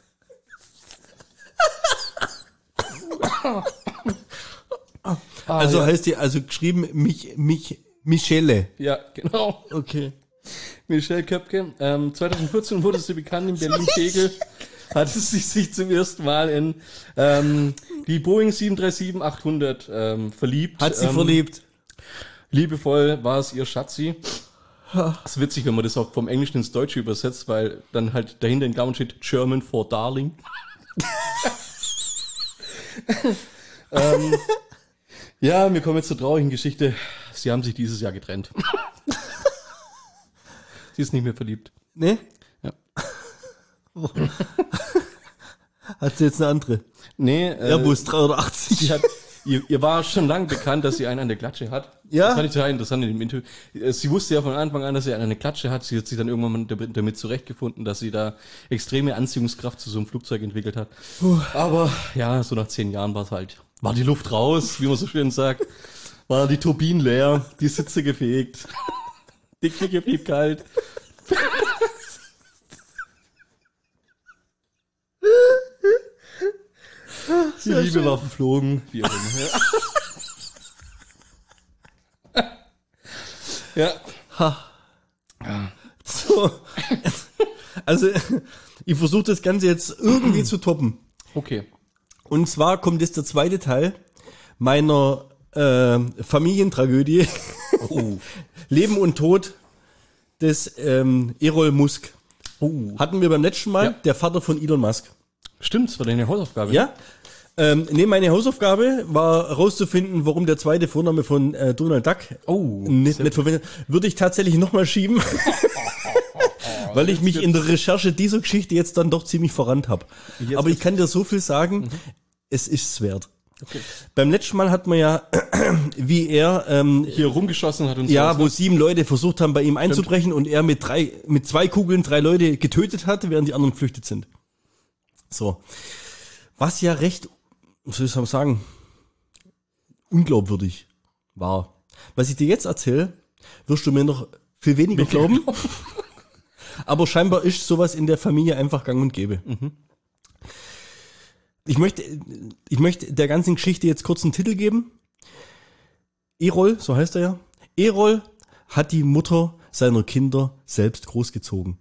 Also ja. heißt die, also geschrieben mich, mich, Michele. Ja, genau. Okay. Michelle Köpke. Ähm, zwanzig vierzehn wurde sie bekannt in Berlin-Tegel. Hatte sie sich zum ersten Mal in ähm, die Boeing sieben drei sieben achthundert ähm, verliebt. Hat sie ähm, verliebt. Liebevoll war es ihr Schatzi. Das ist witzig, wenn man das auch vom Englischen ins Deutsche übersetzt, weil dann halt dahinter in Klammern steht German for Darling. ähm, ja, wir kommen jetzt zur traurigen Geschichte. Sie haben sich dieses Jahr getrennt. Sie ist nicht mehr verliebt. Ne? Ja. Hat sie jetzt eine andere? Nee, äh, Airbus dreihundertachtzig. sie hat, ihr, ihr war schon lang bekannt, dass sie einen an der Klatsche hat. Ja. Das fand ich total interessant in dem Interview. Sie wusste ja von Anfang an, dass sie einen an der Klatsche hat. Sie hat sich dann irgendwann damit, damit zurechtgefunden, dass sie da extreme Anziehungskraft zu so einem Flugzeug entwickelt hat. Puh. Aber ja, so nach zehn Jahren war es halt, war die Luft raus, wie man so schön sagt. War die Turbinen leer, die Sitze gefegt. Die Küche blieb kalt. Die Liebe schön. war verflogen, wie auch immer. Ja. Ha. So. Also, ich versuche das Ganze jetzt irgendwie zu toppen. Okay. Und zwar kommt jetzt der zweite Teil meiner äh, Familientragödie. Oh. Leben und Tod des ähm, Errol Musk. Oh. Hatten wir beim letzten Mal, Ja. der Vater von Elon Musk. Stimmt, das war deine Hausaufgabe. Ja. Ähm, nee, meine Hausaufgabe war herauszufinden, warum der zweite Vorname von äh, Donald Duck Oh. nicht, nicht verwendet. Würde ich tatsächlich nochmal schieben, weil ich mich in der Recherche dieser Geschichte jetzt dann doch ziemlich verrannt habe. Jetzt Aber ich wird's- kann dir so viel sagen, es ist's wert. Okay. Beim letzten Mal hat man ja, wie er ähm, Hier rumgeschossen hat und ja, so. wo sieben Leute versucht haben, bei ihm einzubrechen und er mit drei, mit zwei Kugeln drei Leute getötet hat, während die anderen geflüchtet sind. So. Was ja recht, was soll ich sagen, unglaubwürdig war. Was ich dir jetzt erzähle, wirst du mir noch viel weniger glauben. Aber scheinbar ist sowas in der Familie einfach gang und gäbe. Ich möchte, ich möchte der ganzen Geschichte jetzt kurz einen Titel geben. Errol, so heißt er ja. Errol hat die Mutter seiner Kinder selbst großgezogen.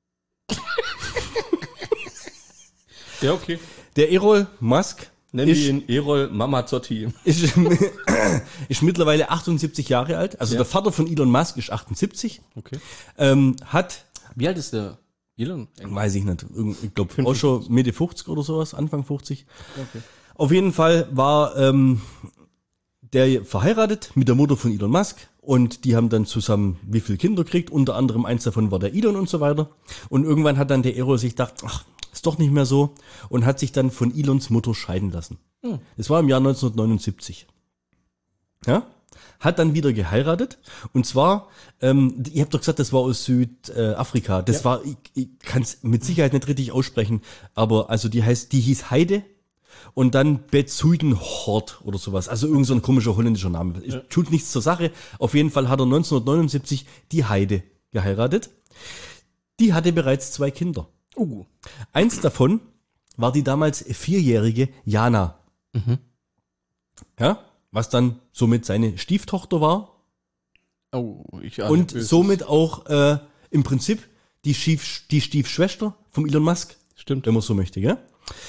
Ja, okay. Der Errol Musk Nennen wir ist, ihn Errol Mamazzotti. ist, ist mittlerweile achtundsiebzig Jahre alt. Also Ja. der Vater von Elon Musk ist achtundsiebzig. Okay. Ähm, hat, Wie alt ist der Elon? weiß ich nicht, irgend- ich glaube auch fünfundfünfzig. schon Mitte fünfzig oder sowas, Anfang fünfzig. Okay. Auf jeden Fall war ähm, der verheiratet mit der Mutter von Elon Musk und die haben dann zusammen wie viele Kinder gekriegt, unter anderem eins davon war der Elon und so weiter. Und irgendwann hat dann der Errol sich gedacht, ach, ist doch nicht mehr so und hat sich dann von Elons Mutter scheiden lassen. Hm. Das war im Jahr neunzehnhundertneunundsiebzig. Ja? Hat dann wieder geheiratet und zwar, ähm, ihr habt doch gesagt, das war aus Südafrika. Das Ja. war, ich, ich kann es mit Sicherheit nicht richtig aussprechen, aber also die heißt, die hieß Heide und dann Betzuidenhort oder sowas. Also irgend so ein komischer holländischer Name. Ja. Tut nichts zur Sache. Auf jeden Fall hat er neunzehnhundertneunundsiebzig die Heide geheiratet. Die hatte bereits zwei Kinder. Uh. Eins davon war die damals vierjährige Jana. Ja, was dann somit seine Stieftochter war Oh, ich ahne und Böses. somit auch äh, im Prinzip die, Stief, die Stiefschwester vom Elon Musk, Stimmt. wenn man so möchte. Gell?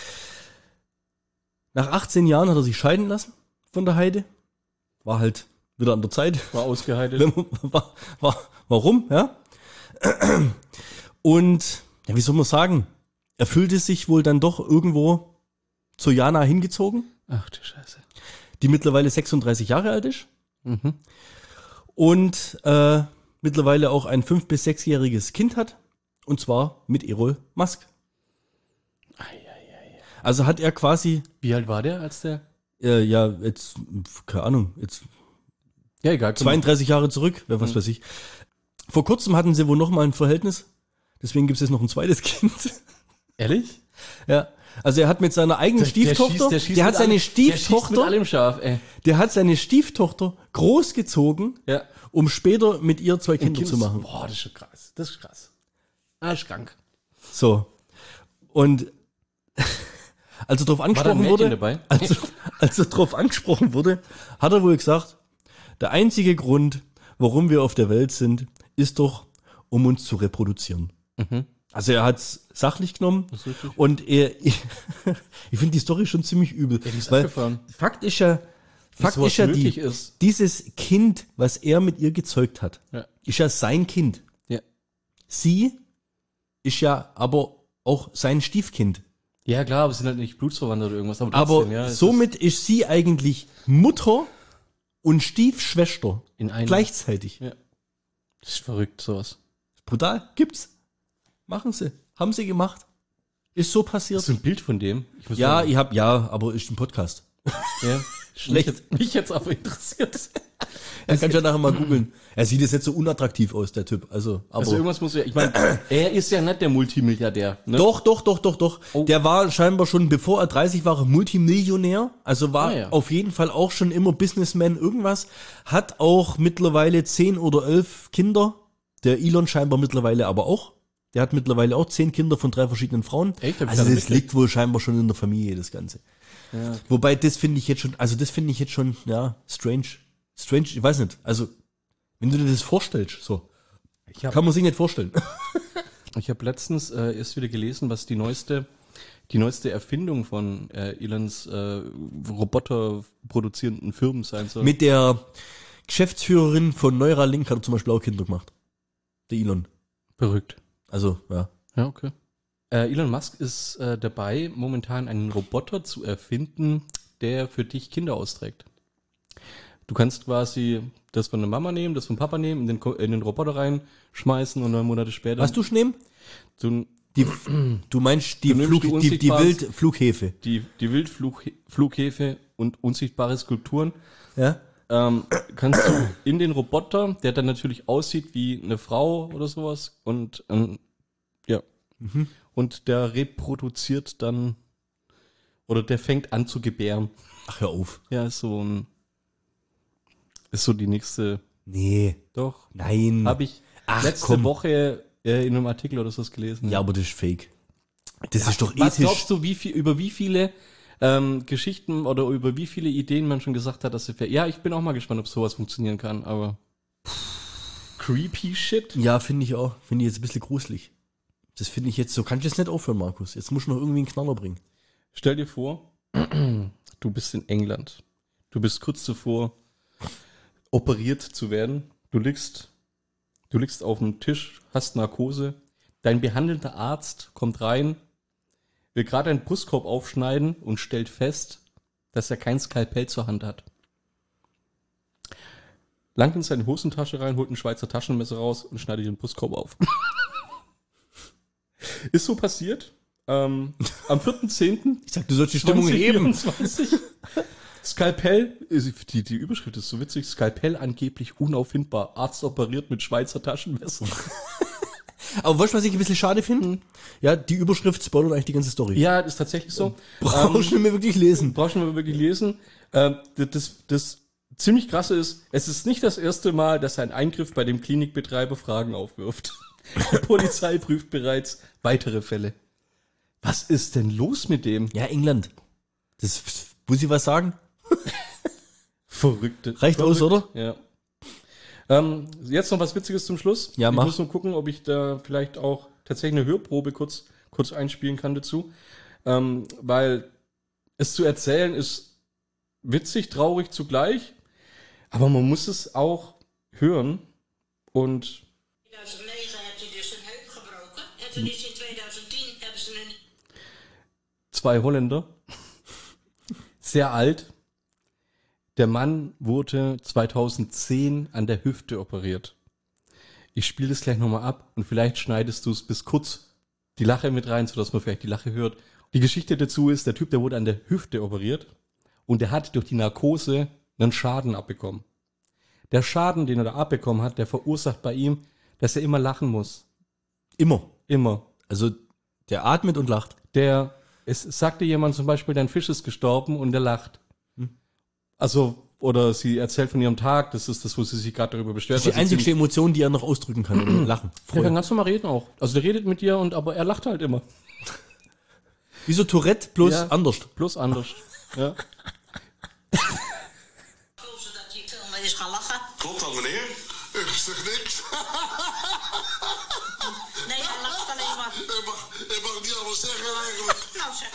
Nach achtzehn Jahren hat er sich scheiden lassen von der Heide. War halt wieder an der Zeit. War ausgeheilt. Wenn man- war, war, warum, ja? Und, ja, wie soll man sagen, er fühlte sich wohl dann doch irgendwo zu Jana hingezogen, Ach du Scheiße. die mittlerweile sechsunddreißig Jahre alt ist Mhm. und äh, mittlerweile auch ein fünf- bis sechsjähriges Kind hat, und zwar mit Errol Musk. Ei, ei, ei. Also hat er quasi, Wie alt war der, als der? äh, ja, jetzt, keine Ahnung, jetzt Ja, egal. komm. zweiunddreißig Jahre zurück, wer was weiß ich. Vor kurzem hatten sie wohl noch mal ein Verhältnis, deswegen gibt es jetzt noch ein zweites Kind. Ehrlich? Ja, Also er hat mit seiner eigenen Stieftochter, der, schießt- schießt der hat mit seine allem- Der schießt mit Stieftochter, allem scharf, ey. der hat seine Stieftochter großgezogen, Ja. um später mit ihr zwei Kinder Kind zu machen. Boah, das ist schon krass. Das ist krass. Ah, ist krank. So. Und als er drauf War da ein angesprochen Mädchen wurde, dabei? als, er- als er drauf angesprochen wurde, hat er wohl gesagt, der einzige Grund, warum wir auf der Welt sind, ist doch, um uns zu reproduzieren. Mhm. Also er hat's sachlich genommen ist richtig. und er, ich, ich finde die Story schon ziemlich übel. die ist weil abgefahren. Fakt ist ja, Fakt sowas ist ja möglich die, ist. dieses Kind, was er mit ihr gezeugt hat, Ja. ist ja sein Kind. Ja. Sie ist ja aber auch sein Stiefkind. Ja, klar, aber es sind halt nicht Blutsverwandte oder irgendwas. Aber, Aber trotzdem, ja, es somit ist, sie eigentlich Mutter und Stiefschwester In einem- gleichzeitig. ist, das ist verrückt, sowas. Brutal. Gibt's. Machen sie. Haben sie gemacht. Ist so passiert. Hast du ein Bild von dem? Ich muss Ja, sagen, ich hab, ja, aber ist ein Podcast. ja. Schlecht. Mich jetzt, mich jetzt aber interessiert. Er kann ja nachher mal googeln. Er sieht jetzt nicht so unattraktiv aus, der Typ. Also, aber. Also irgendwas muss ja, ich meine, er ist ja nicht der Multimilliardär. Ne? Doch, doch, doch, doch, doch. Oh. Der war scheinbar schon, bevor er dreißig war, Multimillionär. Also war Ah, ja. auf jeden Fall auch schon immer Businessman irgendwas. Hat auch mittlerweile zehn oder elf Kinder. Der Elon scheinbar mittlerweile aber auch. Der hat mittlerweile auch zehn Kinder von drei verschiedenen Frauen. Echt? Hab ich Also gar nicht das liegt wohl scheinbar schon in der Familie, das Ganze. Ja. Wobei, das finde ich jetzt schon, also das finde ich jetzt schon, ja, strange. Strange, ich weiß nicht. Also, wenn du dir das vorstellst, so. Ich hab- Kann man sich nicht vorstellen. Ich habe letztens äh, erst wieder gelesen, was die neueste, die neueste Erfindung von äh, Elons äh, Roboter produzierenden Firmen sein soll. Mit der Geschäftsführerin von Neuralink hat er zum Beispiel auch Kinder gemacht. Der Elon. Verrückt. Also, ja. Ja, okay. Äh, Elon Musk ist äh, dabei, momentan einen Roboter zu erfinden, der für dich Kinder austrägt. Du kannst quasi das von der Mama nehmen, das von Papa nehmen, in den, Ko- in den Roboter reinschmeißen und neun Monate später. Was du schon nehmen? Du, Die, du meinst die, Du nimmst Flug, die die, die unsichtbares- Wildflughäfe. die, die Wildflughäfe und unsichtbare Skulpturen Ja? ähm, kannst du in den Roboter, der dann natürlich aussieht wie eine Frau oder sowas und ähm, ja und der reproduziert dann oder der fängt an zu gebären. Ach, hör auf. Ja, ist so ein ist so die nächste. Nee. Doch, Nein. habe ich Ach, letzte komm. Woche äh, in einem Artikel oder so gelesen. Ja, aber das ist fake. Das ist doch Was ethisch. glaubst du, wie viel über wie viele ähm, Geschichten oder über wie viele Ideen man schon gesagt hat, dass sie fair. Ja, ich bin auch mal gespannt, ob sowas funktionieren kann, aber creepy shit. Ja, finde ich auch. Finde ich jetzt ein bisschen gruselig. Das finde ich jetzt, so kann ich jetzt nicht aufhören, Markus. Jetzt muss ich noch irgendwie einen Knaller bringen. Stell dir vor, du bist in England. Du bist kurz davor, operiert zu werden. Du liegst, du liegst auf dem Tisch, hast Narkose. Dein behandelnder Arzt kommt rein, will gerade einen Brustkorb aufschneiden und stellt fest, dass er kein Skalpell zur Hand hat. Langt in seine Hosentasche rein, holt ein Schweizer Taschenmesser raus und schneidet den Brustkorb auf. Ist so passiert. Ähm, am vierten zehnten Ich sag, du sollst die Stimmung heben. zwanzig Skalpell, ist- die, die Überschrift ist so witzig, Skalpell angeblich unauffindbar, Arzt operiert mit Schweizer Taschenmesser. Aber weißt du, was ich ein bisschen schade finde? Ja, die Überschrift spoilert eigentlich die ganze Story. Ja, ist tatsächlich so. Brauchst du mir wirklich lesen. Brauchst du mal wirklich lesen. Ähm, das, das, das ziemlich krasse ist, es ist nicht das erste Mal, dass ein Eingriff bei dem Klinikbetreiber Fragen aufwirft. Die Polizei prüft bereits weitere Fälle. Was ist denn los mit dem? Ja, England. Das, muss ich was sagen? Verrückte. Reicht aus, oder? Ja. Ähm, jetzt noch was Witziges zum Schluss. Ja, ich mach. muss nur gucken, ob ich da vielleicht auch tatsächlich eine Hörprobe kurz, kurz einspielen kann dazu. Ähm, weil es zu erzählen ist witzig, traurig zugleich, aber man muss es auch hören und tweeduizendnegen heeft hij dus zijn heup gebroken. En toen is in tweeduizend tien hebben ze een zwei Holländer, sehr alt. Der Mann wurde zweitausendzehn an der Hüfte operiert. Ich spiele das gleich nochmal ab und vielleicht schneidest du es bis kurz die Lache mit rein, sodass man vielleicht die Lache hört. Die Geschichte dazu ist, der Typ, der wurde an der Hüfte operiert und der hat durch die Narkose einen Schaden abbekommen. Der Schaden, den er da abbekommen hat, der verursacht bei ihm, dass er immer lachen muss. Immer. Immer. Also, der atmet und lacht. Der Es sagte jemand zum Beispiel, dein Fisch ist gestorben und der lacht. Hm. Also, oder sie erzählt von ihrem Tag, das ist das, wo sie sich gerade darüber beschwert. Das ist die einzigste Emotion, die er noch ausdrücken kann, oder lachen. Der kann ganz normal reden auch. Also der redet mit dir, und aber er lacht halt immer. Wie so Tourette, bloß Ja. anders. Bloß anders. Ja. Kozen dat je veel mee is gaan lachen. Klopt dat, meneer? Ik zeg niks. Nee, hij lacht alleen maar. Ik mag, ik mag niet alles zeggen eigenlijk. Nou zeg.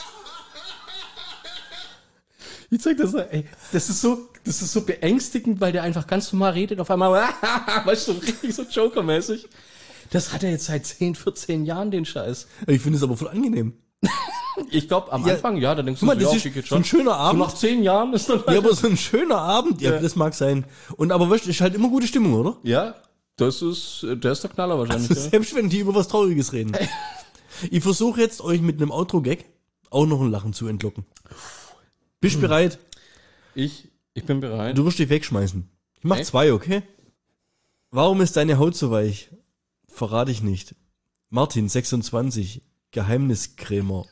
Ich zeig das, ey, das ist so, das ist so beängstigend, weil der einfach ganz normal redet, auf einmal, weißt du, so richtig so Joker-mäßig. Das hat er jetzt seit zehn, vierzehn Jahren, den Scheiß. Ich finde es aber voll angenehm. Ich glaube, am Ja. Anfang, ja, da denkst du, Guck mal, so, das ja, ist okay, geht so ein schöner Abend. So nach zehn Jahren ist dann Ja, aber so ein schöner Abend, ja, Ja. das mag sein. Und aber weißt du, ist halt immer gute Stimmung, oder? Ja, das ist, der ist der Knaller wahrscheinlich. Also, ja. selbst wenn die über was Trauriges reden. Ich versuche jetzt, euch mit einem Outro-Gag auch noch ein Lachen zu entlocken. Bist du bereit? Ich, ich bin bereit. Du wirst dich wegschmeißen. Ich mach Okay. zwei, okay? Warum ist deine Haut so weich? Verrate ich nicht. Martin, sechsundzwanzig, Geheimniskrämer.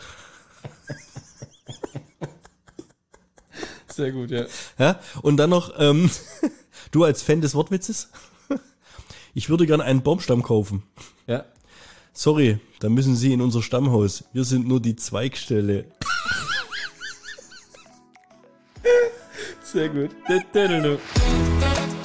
Sehr gut, ja. Ja? Und dann noch, ähm, du als Fan des Wortwitzes? Ich würde gerne einen Baumstamm kaufen. Ja. Sorry, da müssen Sie in unser Stammhaus. Wir sind nur die Zweigstelle. Sehr gut.